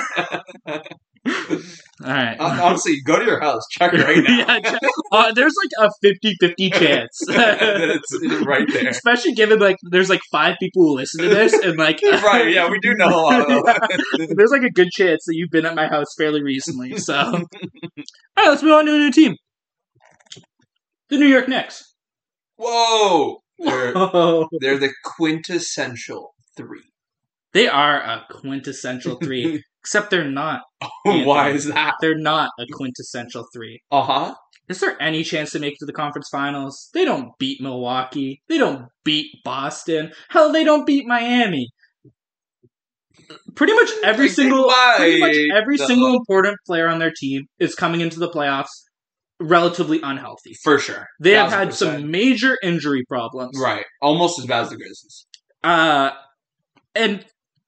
Speaker 2: Alright.
Speaker 1: Honestly, go to your house. Check right now.
Speaker 2: Yeah, there's like a 50-50 chance.
Speaker 1: That it's right there.
Speaker 2: Especially given like there's like 5 people who listen to this and like
Speaker 1: Right, yeah, we do know a lot of them.
Speaker 2: there's like a good chance that you've been at my house fairly recently. So alright, let's move on to a new team. The New York Knicks.
Speaker 1: Whoa!
Speaker 2: Oh,
Speaker 1: They're the quintessential 3.
Speaker 2: they are a quintessential 3. Except they're not.
Speaker 1: Why is that?
Speaker 2: They're not a quintessential 3.
Speaker 1: Uh-huh.
Speaker 2: Is there any chance they make it to the conference finals? They don't beat Milwaukee. They don't beat Boston. Hell, they don't beat Miami. Pretty much every single important player on their team is coming into the playoffs relatively unhealthy.
Speaker 1: For sure.
Speaker 2: They have had
Speaker 1: 1000%.
Speaker 2: some major injury problems.
Speaker 1: Right. Almost as bad as the Grizzlies.
Speaker 2: And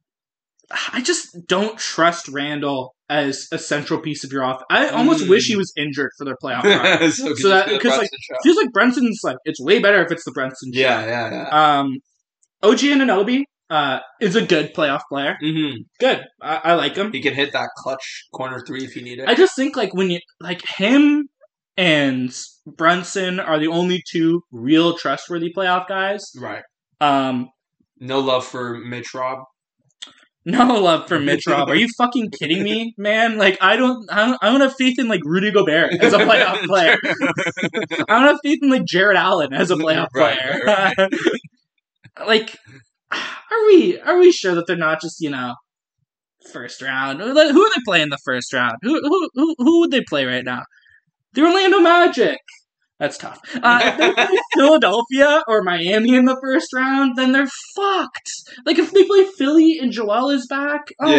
Speaker 2: I just don't trust Randall as a central piece of your offense. I almost wish he was injured for their playoff run. So that because like feels like Brunson's like it's way better if it's the Brunson show.
Speaker 1: Yeah.
Speaker 2: OG Anunoby is a good playoff player.
Speaker 1: Mm-hmm.
Speaker 2: Good. I like him.
Speaker 1: He can hit that clutch corner three if you need it.
Speaker 2: I just think like when you like him and Brunson are the only two real trustworthy playoff guys.
Speaker 1: Right.
Speaker 2: No
Speaker 1: love for Mitch Rob.
Speaker 2: No love for Mitch Rob. Are you fucking kidding me, man? Like I don't have faith in like Rudy Gobert as a playoff player. I don't have faith in like Jared Allen as a playoff player. Right. Like, are we sure that they're not just first round? Like, who are they playing the first round? Who would they play right now? The Orlando Magic. That's tough. If they play Philadelphia or Miami in the first round, then they're fucked. Like, if they play Philly and Joel is back,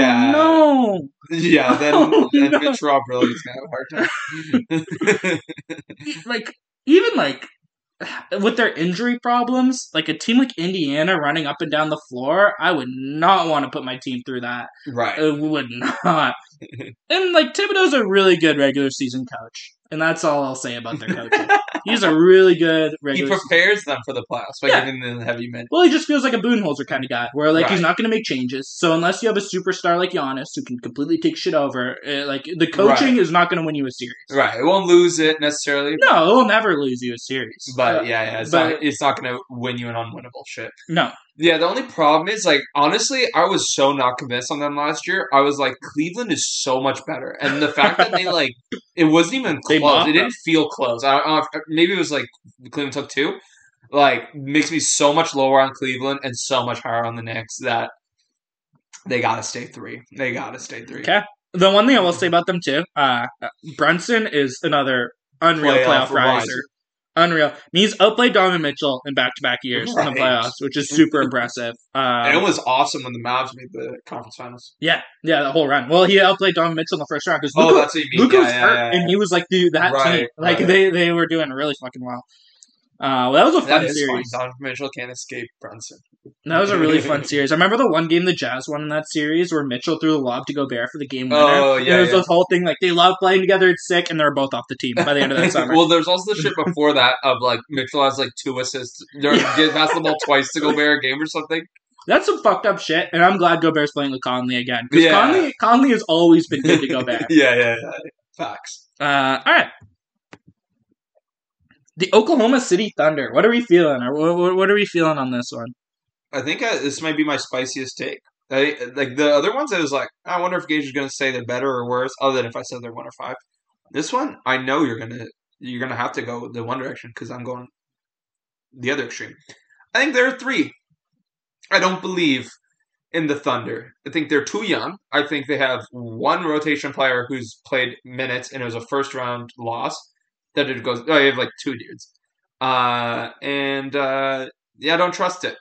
Speaker 2: no.
Speaker 1: Yeah, then Mitch Rob really is going to have a hard time.
Speaker 2: Like, even, like, with their injury problems, like, a team like Indiana running up and down the floor, I would not want to put my team through that.
Speaker 1: Right.
Speaker 2: I would not. And, like, Thibodeau's a really good regular season coach. And that's all I'll say about their coaching. He's a really good regular.
Speaker 1: He prepares them for the playoffs by giving them the heavy minutes.
Speaker 2: Well, he just feels like a Budenholzer kind of guy, where like he's not going to make changes. So unless you have a superstar like Giannis who can completely take shit over, like the coaching is not going to win you a series.
Speaker 1: Right, it won't lose it necessarily.
Speaker 2: No, it will never lose you a series.
Speaker 1: But it's not going to win you an unwinnable shit.
Speaker 2: No.
Speaker 1: Yeah, the only problem is, like, honestly, I was so not convinced on them last year. I was like, Cleveland is so much better. And the fact that they, like, it wasn't even close. It didn't feel close. I don't know if, maybe it was, like, Cleveland took 2. Like, makes me so much lower on Cleveland and so much higher on the Knicks that they got to stay 3. They got to stay 3.
Speaker 2: Okay. The one thing I will say about them, too, Brunson is another unreal playoff riser. Unreal. And he's outplayed Donovan Mitchell in back-to-back years in the playoffs, which is super impressive.
Speaker 1: And it was awesome when the Mavs made the conference finals.
Speaker 2: Yeah, the whole run. Well, he outplayed Donovan Mitchell in the first round because
Speaker 1: that's what you mean.
Speaker 2: Luka was hurt, and he was like that team. Like they were doing really fucking well. Well, that was a fun series.
Speaker 1: Donovan Mitchell can't escape Brunson.
Speaker 2: That was a really fun series. I remember the one game the Jazz won in that series where Mitchell threw the lob to Gobert for the game winner. Oh, yeah. And it was this whole thing like they love playing together, it's sick, and they're both off the team by the end of that summer.
Speaker 1: Well, there's also the shit before that of like Mitchell has like 2 assists. Get past the ball twice to Gobert a game or something.
Speaker 2: That's some fucked up shit, and I'm glad Gobert's playing with Conley again. Because Conley has always been good to Gobert.
Speaker 1: Yeah. Facts.
Speaker 2: All right. The Oklahoma City Thunder. What are we feeling? Or what are we feeling on this one?
Speaker 1: I think this might be my spiciest take. Like the other ones, I was like, I wonder if Gage is going to say they're better or worse, other than if I said they're 1 or 5. This one, I know you're gonna have to go the one direction because I'm going the other extreme. I think there are 3. I don't believe in the Thunder. I think they're too young. I think they have 1 rotation player who's played minutes and it was a first round loss. That it goes. Oh, you have like 2 dudes, I don't trust it.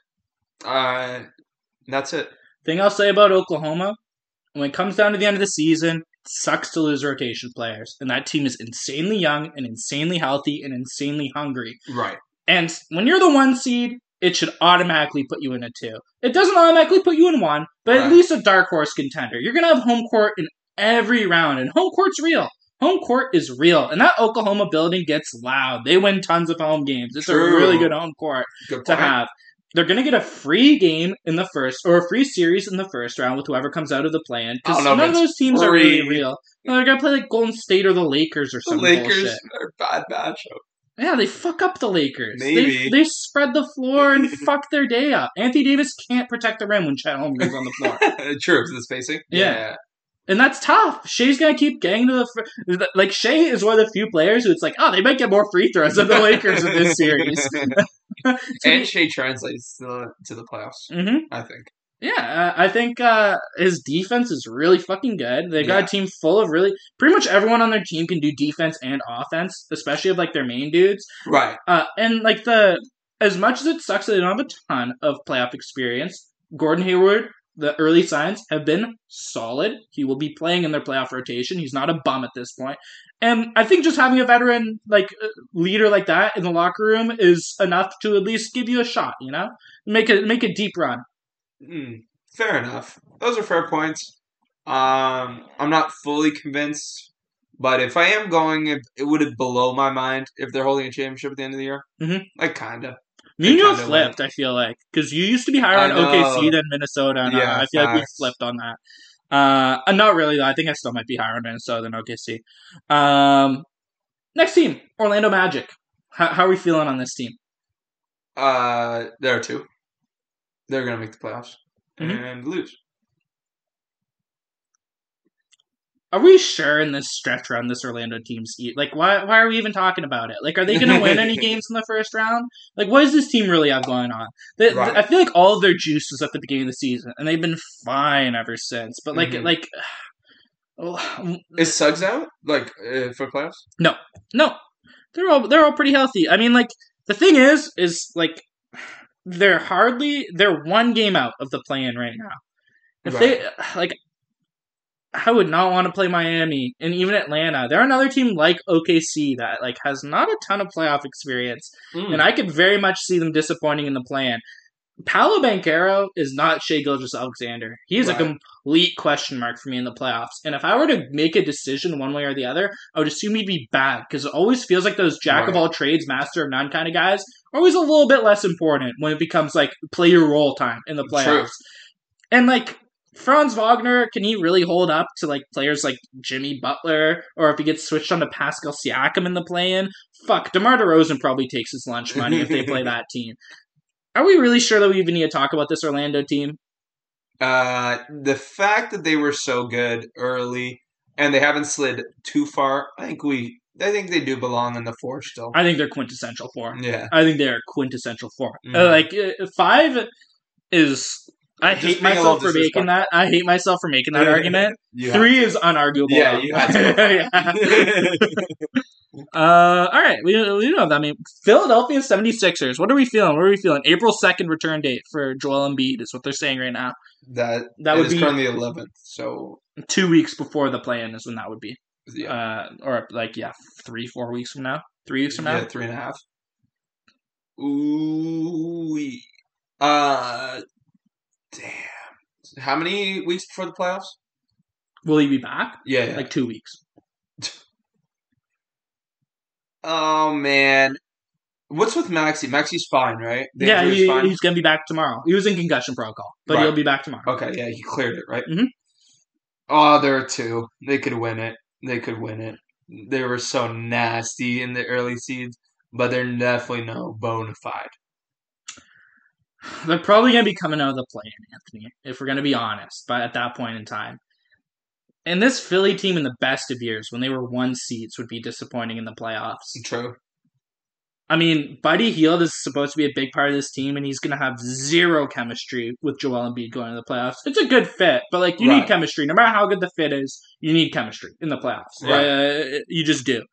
Speaker 1: That's it.
Speaker 2: Thing I'll say about Oklahoma, when it comes down to the end of the season, it sucks to lose rotation players, and that team is insanely young and insanely healthy and insanely hungry.
Speaker 1: Right.
Speaker 2: And when you're the 1 seed, it should automatically put you in a 2. It doesn't automatically put you in 1, but at least a dark horse contender. You're gonna have home court in every round, and home court's real. Home court is real, and that Oklahoma building gets loud. They win tons of home games. It's a really good home court to have. They're going to get a free game in the first, or a free series in the first round with whoever comes out of the play-in, because none of those teams are really real. No, they're going to play like Golden State or the Lakers or something.
Speaker 1: The Lakers are a bad matchup.
Speaker 2: Yeah, they fuck up the Lakers.
Speaker 1: Maybe.
Speaker 2: They spread the floor and fuck their day up. Anthony Davis can't protect the rim when Chet Holmgren's on the floor.
Speaker 1: True, because the spacing.
Speaker 2: Yeah. And that's tough. Shea's going to keep getting to the... Like, Shea is one of the few players who it's like, they might get more free throws than the Lakers in this series.
Speaker 1: And Shea translates to the playoffs, I think.
Speaker 2: Yeah, I think his defense is really fucking good. They've got a team full of really... Pretty much everyone on their team can do defense and offense, especially of, like, their main dudes.
Speaker 1: Right.
Speaker 2: And, like, as much as it sucks that they don't have a ton of playoff experience, Gordon Hayward... The early signs have been solid. He will be playing in their playoff rotation. He's not a bum at this point. And I think just having a veteran leader like that in the locker room is enough to at least give you a shot, Make a deep run.
Speaker 1: Fair enough. Those are fair points. I'm not fully convinced, but if I am going, it would have blow my mind if they're holding a championship at the end of the year.
Speaker 2: Mhm.
Speaker 1: Like, kinda.
Speaker 2: Me and you
Speaker 1: kinda
Speaker 2: have flipped, I feel like. Because you used to be higher
Speaker 1: I
Speaker 2: on OKC
Speaker 1: know.
Speaker 2: than Minnesota, and
Speaker 1: Yeah,
Speaker 2: I feel like we
Speaker 1: facts.
Speaker 2: flipped on that. Not really, though. I think I still might be higher on Minnesota than OKC. Next team, Orlando Magic. How are we feeling on this team?
Speaker 1: There are two. They're gonna make the playoffs
Speaker 2: Mhm.
Speaker 1: and lose.
Speaker 2: Are we sure in this stretch run this Orlando team's like why are we even talking about it? Like, are they going to win any games in the first round? Like, what does this team really have going on?
Speaker 1: Right.
Speaker 2: I feel like all of their juice was at the beginning of the season, and they've been fine ever since. But
Speaker 1: Is Suggs out for playoffs?
Speaker 2: no, they're all pretty healthy. I mean, like the thing is like they're one game out of the play-in right now. If
Speaker 1: Right.
Speaker 2: they like. I would not want to play Miami and even Atlanta. They're another team like OKC that like has not a ton of playoff experience, and I could very much see them disappointing in the plan. Paolo Banchero is not Shai Gilgeous-Alexander. He is a complete question mark for me in the playoffs. And if I were to make a decision one way or the other, I would assume he'd be bad because it always feels like those jack of all trades, master of none kind of guys are always a little bit less important when it becomes like play your role time in the playoffs.
Speaker 1: True.
Speaker 2: And like Franz Wagner, can he really hold up to like players like Jimmy Butler, or if he gets switched on to Pascal Siakam in the play-in? Fuck, DeMar DeRozan probably takes his lunch money if they play that team. Are we really sure that we even need to talk about this Orlando team?
Speaker 1: The fact that they were so good early and they haven't slid too far, I think they do belong in the 4 still.
Speaker 2: I think they're quintessential 4.
Speaker 1: Yeah.
Speaker 2: I think they're quintessential 4. 5 is... I hate myself for making that. I hate myself for making that argument. 3 is unarguable.
Speaker 1: Yeah, you have to.
Speaker 2: All right, we don't have that many. Philadelphia 76ers. What are we feeling? April 2nd return date for Joel Embiid is what they're saying right now.
Speaker 1: That would be currently 11th. So
Speaker 2: 2 weeks before the play-in is when that would be.
Speaker 1: Yeah.
Speaker 2: 3-4 weeks from now. 3 weeks from now.
Speaker 1: Yeah, 3.5. Ooh. Damn. How many weeks before the playoffs?
Speaker 2: Will he be back?
Speaker 1: Yeah.
Speaker 2: Like 2 weeks.
Speaker 1: Oh, man. What's with Maxey? Maxey's fine, right?
Speaker 2: Yeah, he's going to be back tomorrow. He was in concussion protocol, but he'll be back tomorrow.
Speaker 1: Okay, yeah, he cleared it, right?
Speaker 2: Mm-hmm.
Speaker 1: Oh, there are 2. They could win it. They were so nasty in the early seeds, but they're definitely no bona fide.
Speaker 2: They're probably going to be coming out of the play-in, Anthony, if we're going to be honest, but at that point in time. And this Philly team in the best of years, when they were 1 seeds, would be disappointing in the playoffs.
Speaker 1: True.
Speaker 2: I mean, Buddy Hield is supposed to be a big part of this team, and he's going to have zero chemistry with Joel Embiid going to the playoffs. It's a good fit, but you need chemistry. No matter how good the fit is, you need chemistry in the playoffs.
Speaker 1: Right.
Speaker 2: You just do.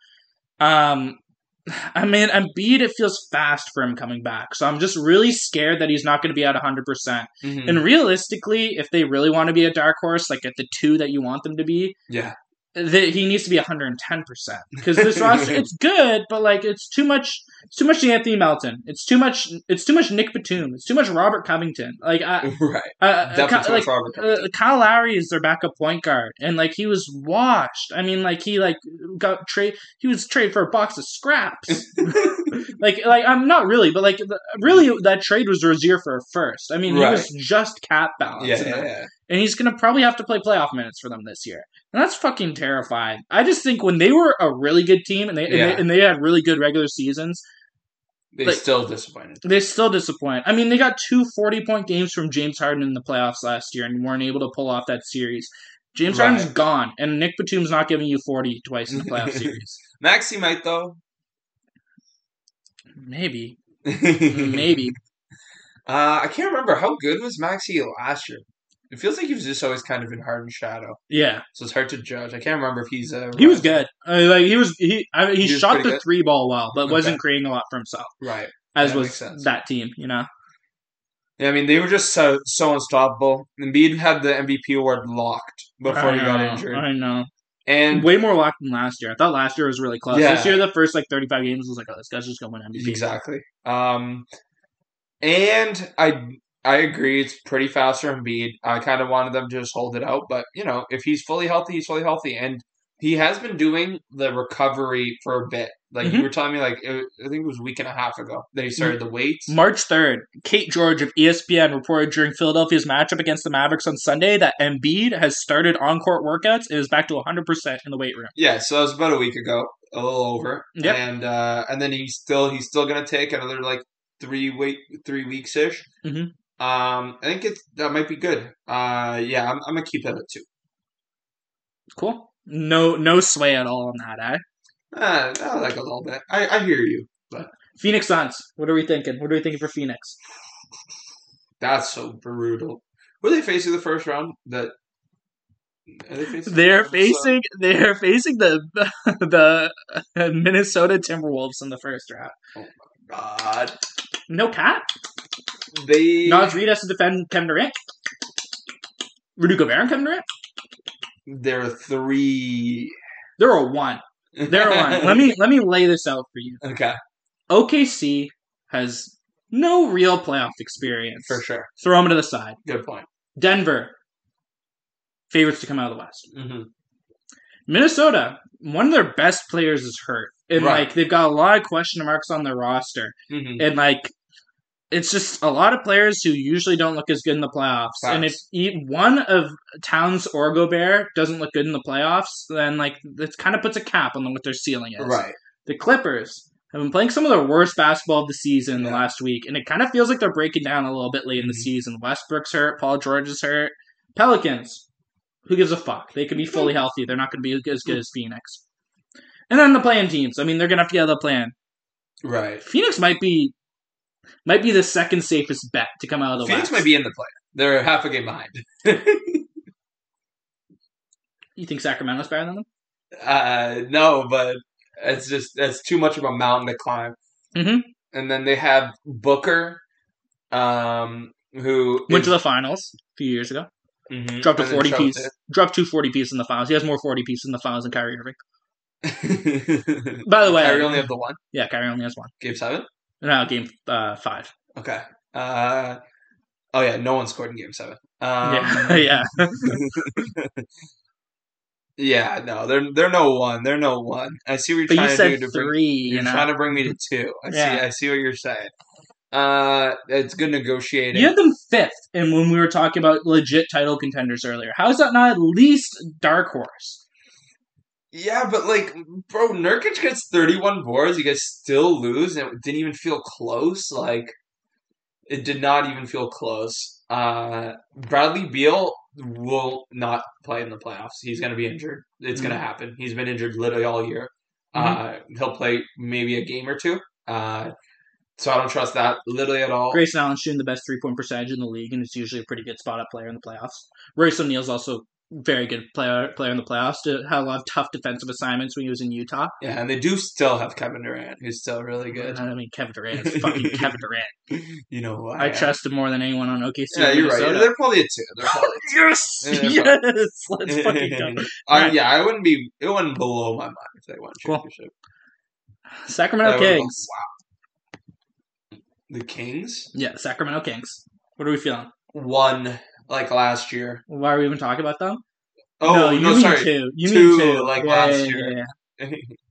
Speaker 2: I mean, Embiid, it feels fast for him coming back. So I'm just really scared that he's not going to be at 100%.
Speaker 1: Mm-hmm.
Speaker 2: And realistically, if they really want to be a dark horse, like at the 2 that you want them to be, he needs to be 110%. Because this roster, it's good, but it's too much. It's too much Anthony Melton. It's too much Nick Batum. It's too much Robert Covington.
Speaker 1: Definitely too much Robert Covington.
Speaker 2: Kyle Lowry is their backup point guard, and he was washed. I mean, he got trade. He was traded for a box of scraps. I'm not really, but really that trade was Rozier for a first. I mean, he was just cap balance.
Speaker 1: Yeah.
Speaker 2: And he's going to probably have to play playoff minutes for them this year. And that's fucking terrifying. I just think when they were a really good team and they had really good regular seasons,
Speaker 1: they still disappointed.
Speaker 2: They still disappoint. I mean, they got 2 40-point games from James Harden in the playoffs last year and weren't able to pull off that series. James Harden's gone, and Nick Batum's not giving you 40 twice in the playoff series.
Speaker 1: Maxey might, though.
Speaker 2: Maybe.
Speaker 1: I can't remember. How good was Maxey last year? It feels like he was just always kind of in Harden's shadow.
Speaker 2: Yeah.
Speaker 1: So it's hard to judge. I can't remember if he's
Speaker 2: He was good. He shot the 3 ball well, but wasn't creating a lot for himself.
Speaker 1: Right.
Speaker 2: As was that team, Yeah,
Speaker 1: I mean, they were just so unstoppable. Embiid had the MVP award locked before he got injured.
Speaker 2: I know.
Speaker 1: And
Speaker 2: way more locked than last year. I thought last year was really close.
Speaker 1: Yeah.
Speaker 2: This year, the first 35 games was oh, this guy's just going to win MVP.
Speaker 1: Exactly. And I agree. It's pretty fast for Embiid. I kind of wanted them to just hold it out, but if he's fully healthy, he's fully healthy, and he has been doing the recovery for a bit. Like you were telling me, I think it was a week and a half ago that he started the weights.
Speaker 2: March 3rd, Kate George of ESPN reported during Philadelphia's matchup against the Mavericks on Sunday that Embiid has started on-court workouts and is back to 100% in the weight room.
Speaker 1: Yeah, so that was about a week ago, a little over.
Speaker 2: Yep.
Speaker 1: And then he's still gonna take another 3 weeks ish.
Speaker 2: Mm-hmm.
Speaker 1: I think that might be good. Yeah, I'm gonna keep that at 2.
Speaker 2: Cool. No sway at all on that, eh?
Speaker 1: I like a little bit. I hear you, but
Speaker 2: Phoenix Suns. What are we thinking? What are we thinking for Phoenix?
Speaker 1: that's so brutal. Who are they facing the first round? They're facing
Speaker 2: the Minnesota Timberwolves in the first round.
Speaker 1: Oh my god!
Speaker 2: No cap.
Speaker 1: Nas
Speaker 2: Reed has to defend Kevin Durant. Rudy Gobert and Kevin Durant.
Speaker 1: They're 3.
Speaker 2: They're a 1. They're a 1. Let me lay this out for you.
Speaker 1: Okay.
Speaker 2: OKC has no real playoff experience.
Speaker 1: For sure.
Speaker 2: Throw them to the side.
Speaker 1: Good point.
Speaker 2: Denver, favorites to come out of the West.
Speaker 1: Mm-hmm.
Speaker 2: Minnesota, one of their best players is hurt. And, they've got a lot of question marks on their roster.
Speaker 1: Mm-hmm.
Speaker 2: And, it's just a lot of players who usually don't look as good in the playoffs.
Speaker 1: Facts.
Speaker 2: And if one of Towns or Gobert doesn't look good in the playoffs, then, it kind of puts a cap on what their ceiling is.
Speaker 1: Right.
Speaker 2: The Clippers have been playing some of their worst basketball of the season the last week, and it kind of feels like they're breaking down a little bit late in the season. Westbrook's hurt. Paul George is hurt. Pelicans, who gives a fuck? They could be fully healthy. They're not going to be as good as Phoenix. And then the play-in teams. I mean, they're going to have to get out of the play-in.
Speaker 1: Right.
Speaker 2: Phoenix might be the second safest bet to come out of the
Speaker 1: Phoenix
Speaker 2: West.
Speaker 1: might be in the play. They're half a game behind.
Speaker 2: You think Sacramento's better than them?
Speaker 1: No, but that's too much of a mountain to climb.
Speaker 2: Mm-hmm.
Speaker 1: And then they have Booker, who
Speaker 2: went to the finals a few years ago.
Speaker 1: Mm-hmm.
Speaker 2: Dropped a 40 piece. Dropped 2 40 pieces in the finals. He has more 40 pieces in the finals than Kyrie Irving. By the way,
Speaker 1: Kyrie only have the 1.
Speaker 2: Yeah, Kyrie only has 1.
Speaker 1: Game 7.
Speaker 2: No, game 5.
Speaker 1: Okay. Oh yeah, no one scored in Game 7.
Speaker 2: Yeah.
Speaker 1: Yeah, no, they're no 1. They're no 1. I see what you're trying to do.
Speaker 2: 3.
Speaker 1: You're trying to bring me to 2. I see what you're saying. It's good negotiating.
Speaker 2: You had them 5th, and when we were talking about legit title contenders earlier, how is that not at least dark horse?
Speaker 1: Yeah, but bro, Nurkic gets 31 boards. You guys still lose, and it didn't even feel close. It did not even feel close. Bradley Beal will not play in the playoffs. He's going to be injured. It's going to happen. He's been injured literally all year. He'll play maybe a game or 2. So I don't trust that literally at all.
Speaker 2: Grayson Allen's shooting the best 3-point percentage in the league, and it's usually a pretty good spot-up player in the playoffs. Royce O'Neal's also very good player in the playoffs. Had a lot of tough defensive assignments when he was in Utah.
Speaker 1: Yeah, and they do still have Kevin Durant, who's still really good.
Speaker 2: I mean, Kevin Durant is fucking Kevin Durant.
Speaker 1: You know who
Speaker 2: I trust him more than anyone on OKC.
Speaker 1: Yeah, you're right. They're probably a 2.
Speaker 2: Yes! Yes! Let's fucking go.
Speaker 1: Yeah, it wouldn't blow my mind if they won a championship.
Speaker 2: Cool. Sacramento Kings.
Speaker 1: Wow. The Kings?
Speaker 2: Yeah, Sacramento Kings. What are we feeling?
Speaker 1: 1. Last year.
Speaker 2: Why are we even talking about them?
Speaker 1: Oh, no, sorry.
Speaker 2: 2. You
Speaker 1: 2,
Speaker 2: mean 2.
Speaker 1: last year.
Speaker 2: Yeah.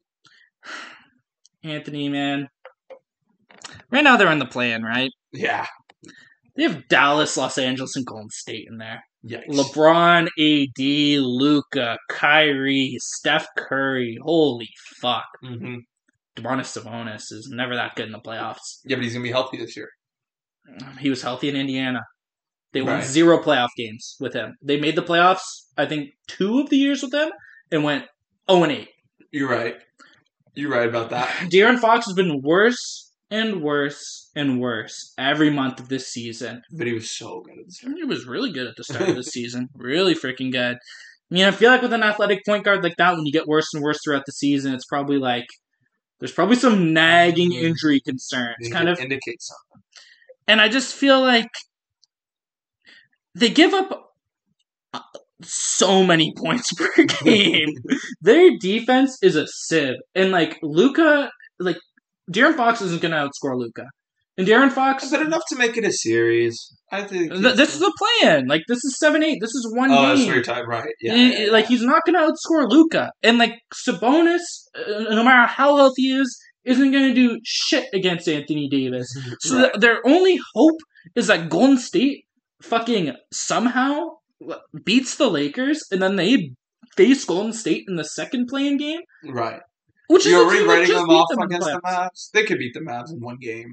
Speaker 2: Anthony, man. Right now they're in the play-in, right?
Speaker 1: Yeah.
Speaker 2: They have Dallas, Los Angeles, and Golden State in there.
Speaker 1: Yikes.
Speaker 2: LeBron, AD, Luka, Kyrie, Steph Curry. Holy fuck.
Speaker 1: Mm-hmm.
Speaker 2: Domantas Sabonis is never that good in the playoffs.
Speaker 1: Yeah, but he's going to be healthy this year.
Speaker 2: He was healthy in Indiana. They won
Speaker 1: Right.
Speaker 2: 0 playoff games with him. They made the playoffs, I think, 2 of the years with him, and went 0-8.
Speaker 1: You're right. You're right about that.
Speaker 2: De'Aaron Fox has been worse and worse and worse every month of this season.
Speaker 1: But he was so good at this.
Speaker 2: He was really good at the start of the season. Really freaking good. I mean, I feel like with an athletic point guard like that, when you get worse and worse throughout the season, it's probably there's probably some nagging injury concerns.
Speaker 1: It
Speaker 2: Kind of
Speaker 1: indicates something.
Speaker 2: And I just feel like they give up so many points per game. Their defense is a sieve. And Luka, De'Aaron Fox isn't going to outscore Luka. And De'Aaron Fox,
Speaker 1: But enough to make it a series. I think.
Speaker 2: this is a plan. Like, this is 7-8. This is one
Speaker 1: Oh, that's
Speaker 2: game.
Speaker 1: very time, right? Yeah.
Speaker 2: Like, he's not going to outscore Luka. And, like, Sabonis, no matter how healthy he is, isn't going to do shit against Anthony Davis. So
Speaker 1: Right.
Speaker 2: their only hope is that Golden State fucking somehow beats the Lakers, and then they face Golden State in the second playing game.
Speaker 1: Right.
Speaker 2: Which is
Speaker 1: You're
Speaker 2: a team that
Speaker 1: rewriting
Speaker 2: just
Speaker 1: them
Speaker 2: beat
Speaker 1: off
Speaker 2: them in
Speaker 1: against the
Speaker 2: playoffs.
Speaker 1: Mavs. They could beat the Mavs in one game.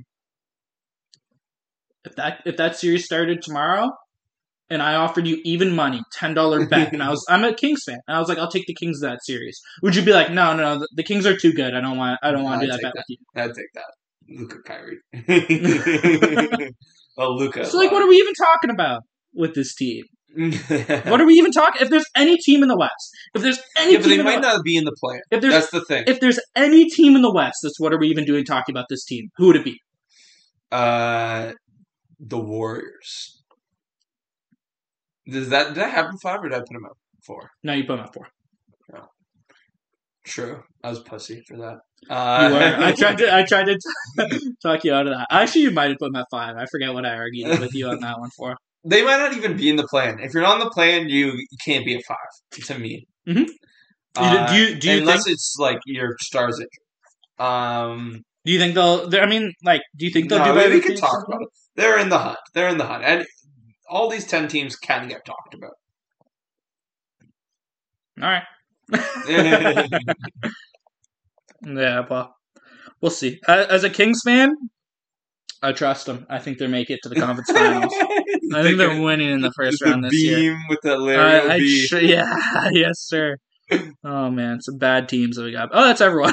Speaker 2: If that series started tomorrow, and I offered you even money, $10 bet, and I'm a Kings fan, and I was like, I'll take the Kings that series. Would you be like, no, the Kings are too good. I don't want to do that bet with you.
Speaker 1: I'd take that. Luka Kyrie. Oh, Luka.
Speaker 2: So, like, what are we even talking about with this team? What are we even talking? If there's any team in the West, if there's any
Speaker 1: Yeah, but
Speaker 2: team
Speaker 1: they
Speaker 2: in the
Speaker 1: might
Speaker 2: West,
Speaker 1: not be in the play.
Speaker 2: if there's
Speaker 1: That's the thing.
Speaker 2: if there's any team in the West, that's what are we even doing talking about this team? Who would it be?
Speaker 1: The Warriors. Did I have them 5 or did I put them at 4?
Speaker 2: No, you put them at 4.
Speaker 1: True. I was pussy for that.
Speaker 2: You were. I tried to talk you out of that. Actually, you might have put them at 5. I forget what I argued with you on that one for.
Speaker 1: They might not even be in the plan. If you're not in the plan, you can't be at 5, to me.
Speaker 2: Mm-hmm. Do you
Speaker 1: unless
Speaker 2: think,
Speaker 1: it's like your stars injured.
Speaker 2: do you think they'll? I mean, like, do you think they'll do
Speaker 1: No,
Speaker 2: better?
Speaker 1: we can talk about it. They're in the hunt. And all these 10 teams can get talked about.
Speaker 2: All right. Yeah, well, we'll see. As a Kings fan, I trust them. I think they'll make it to the conference finals. I think they're winning in the first round this year.
Speaker 1: Beam with that Larry O'B.
Speaker 2: Yeah, yes, sir. Oh man, some bad teams that we got. Oh, that's everyone.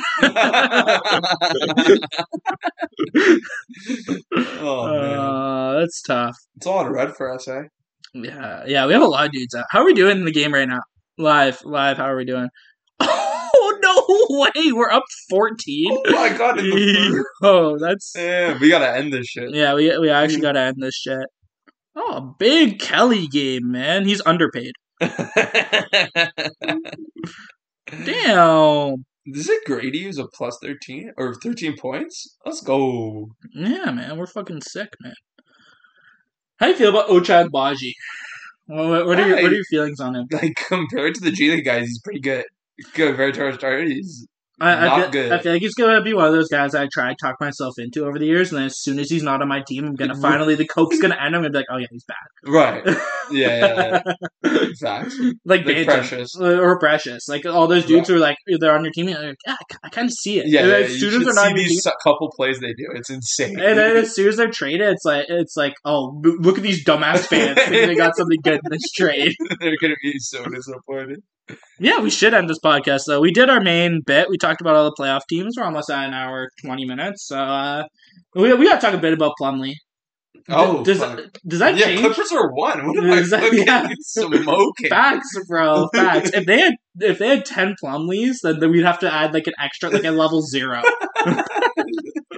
Speaker 1: Oh man,
Speaker 2: That's tough.
Speaker 1: it's a lot of red for us, eh?
Speaker 2: Yeah, we have a lot of dudes out. How are we doing in the game right now? Live. How are we doing? Oh no way! We're up 14.
Speaker 1: Oh my god! In the
Speaker 2: Oh, that's
Speaker 1: yeah. We gotta end this shit.
Speaker 2: yeah. We actually gotta end this shit. Oh, big Kelly game, man. He's underpaid. Damn.
Speaker 1: Is it Grady who's a plus 13 or 13 points? Let's go.
Speaker 2: Yeah, man. We're fucking sick, man. How do you feel about Ochai Agbaji? What are your feelings on him?
Speaker 1: Like compared to the G League guys, he's pretty good. Compared to our starters, he's not good.
Speaker 2: I feel like he's gonna be one of those guys I try to talk myself into over the years, and then as soon as he's not on my team, I'm gonna finally the coke's gonna end. I'm gonna be like, oh yeah, he's bad.
Speaker 1: Right. Yeah. Facts.
Speaker 2: Like
Speaker 1: Precious.
Speaker 2: or Precious, like all those dudes who are like they're on your team. And they're like, yeah, I kind of see it.
Speaker 1: Yeah.
Speaker 2: And
Speaker 1: Yeah,
Speaker 2: as
Speaker 1: you
Speaker 2: soon
Speaker 1: should
Speaker 2: as they're not
Speaker 1: see
Speaker 2: on your team,
Speaker 1: these couple plays they do. It's insane.
Speaker 2: and then as soon as they're traded, it's like, oh, look at these dumbass fans thinking they got something good in this trade.
Speaker 1: They're gonna be so disappointed.
Speaker 2: Yeah, we should end this podcast though. We did our main bit. We talked about all the playoff teams. We're almost at an hour 20 minutes. So we got to talk a bit about Plumlee.
Speaker 1: Oh,
Speaker 2: does that
Speaker 1: yeah,
Speaker 2: change?
Speaker 1: Clippers are 1. What am I fucking smoking?
Speaker 2: Facts, bro. Facts. If they had 10 Plumlees, then we'd have to add like an extra, like a level 0.